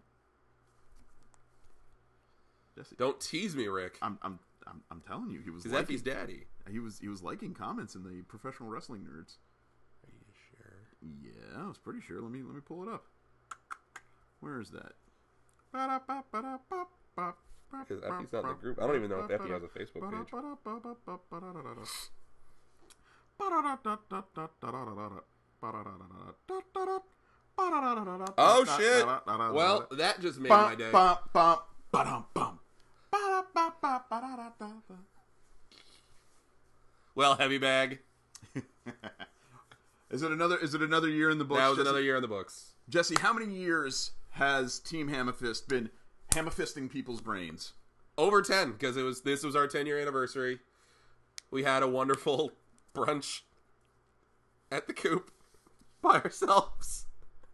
Jesse, Don't tease me, Rick. I'm I'm I'm, I'm telling you, he was Because liking, Effie's daddy. he was he was liking comments in the Professional Wrestling Nerds. Are you sure? Yeah, I was pretty sure. Let me let me pull it up. Where is that? Because Effie's not in the group. I don't even know if Effie has a Facebook page. Oh, shit. Well, that just made my day. Well, heavy bag. Is it another? Is it another year in the books? That was Jesse? another year in the books. Jesse, how many years has Team Hammerfist been hammerfisting people's brains? Over ten, because it was this was our ten year anniversary. We had a wonderful brunch at the Coop by ourselves.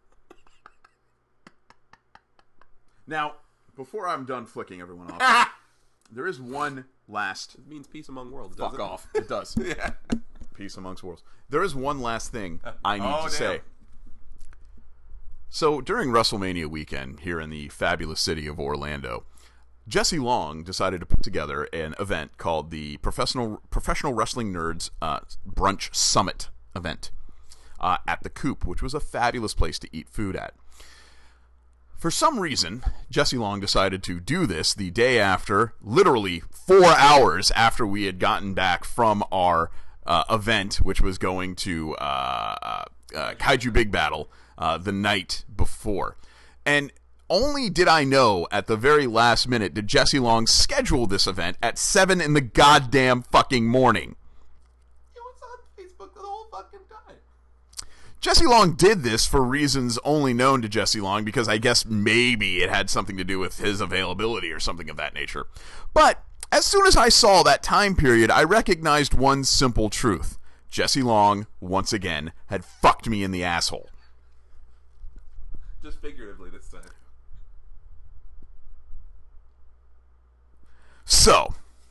Now, before I'm done flicking everyone off, there is one last. It means peace among worlds. Fuck doesn't it? off. It does. Yeah. Peace amongst worlds. There is one last thing I need Oh, to damn. say. So during WrestleMania weekend here in the fabulous city of Orlando, Jesse Long decided to put together an event called the Professional Professional Wrestling Nerds uh, Brunch Summit event uh, at the Coop, which was a fabulous place to eat food at. For some reason, Jesse Long decided to do this the day after, literally four hours after we had gotten back from our uh, event, which was going to uh, uh, uh, Kaiju Big Battle uh, the night before. And only did I know at the very last minute did Jesse Long schedule this event at seven in the goddamn fucking morning. It was on Facebook the whole fucking time. Jesse Long did this for reasons only known to Jesse Long, because I guess maybe it had something to do with his availability or something of that nature. But as soon as I saw that time period, I recognized one simple truth. Jesse Long, once again, had fucked me in the asshole. Just figuratively this time. So,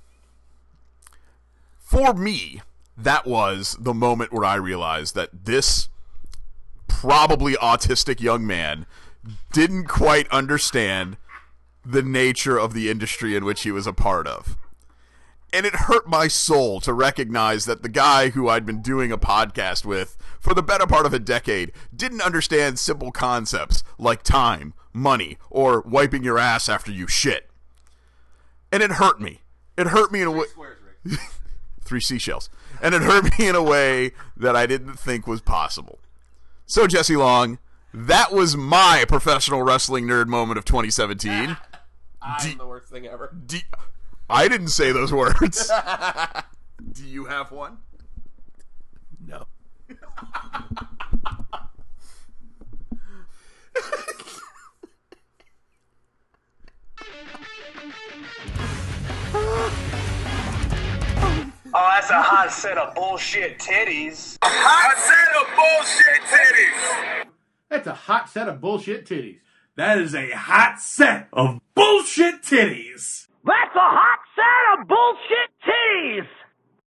for me, that was the moment where I realized that this probably autistic young man didn't quite understand the nature of the industry in which he was a part of. and it hurt my soul to recognize that the guy who I'd been doing a podcast with for the better part of a decade didn't understand simple concepts like time, money, or wiping your ass after you shit. And it hurt me. It hurt me in a way... Three seashells. And it hurt me in a way that I didn't think was possible. So, Jesse Long, that was my professional wrestling nerd moment of twenty seventeen. I'm D- the worst thing ever. D- I didn't say those words. Do you have one? No. Oh, that's a hot set of bullshit titties. Hot set of bullshit titties. That's a hot set of bullshit titties. That is a hot set of bullshit titties. That's a hot set of bullshit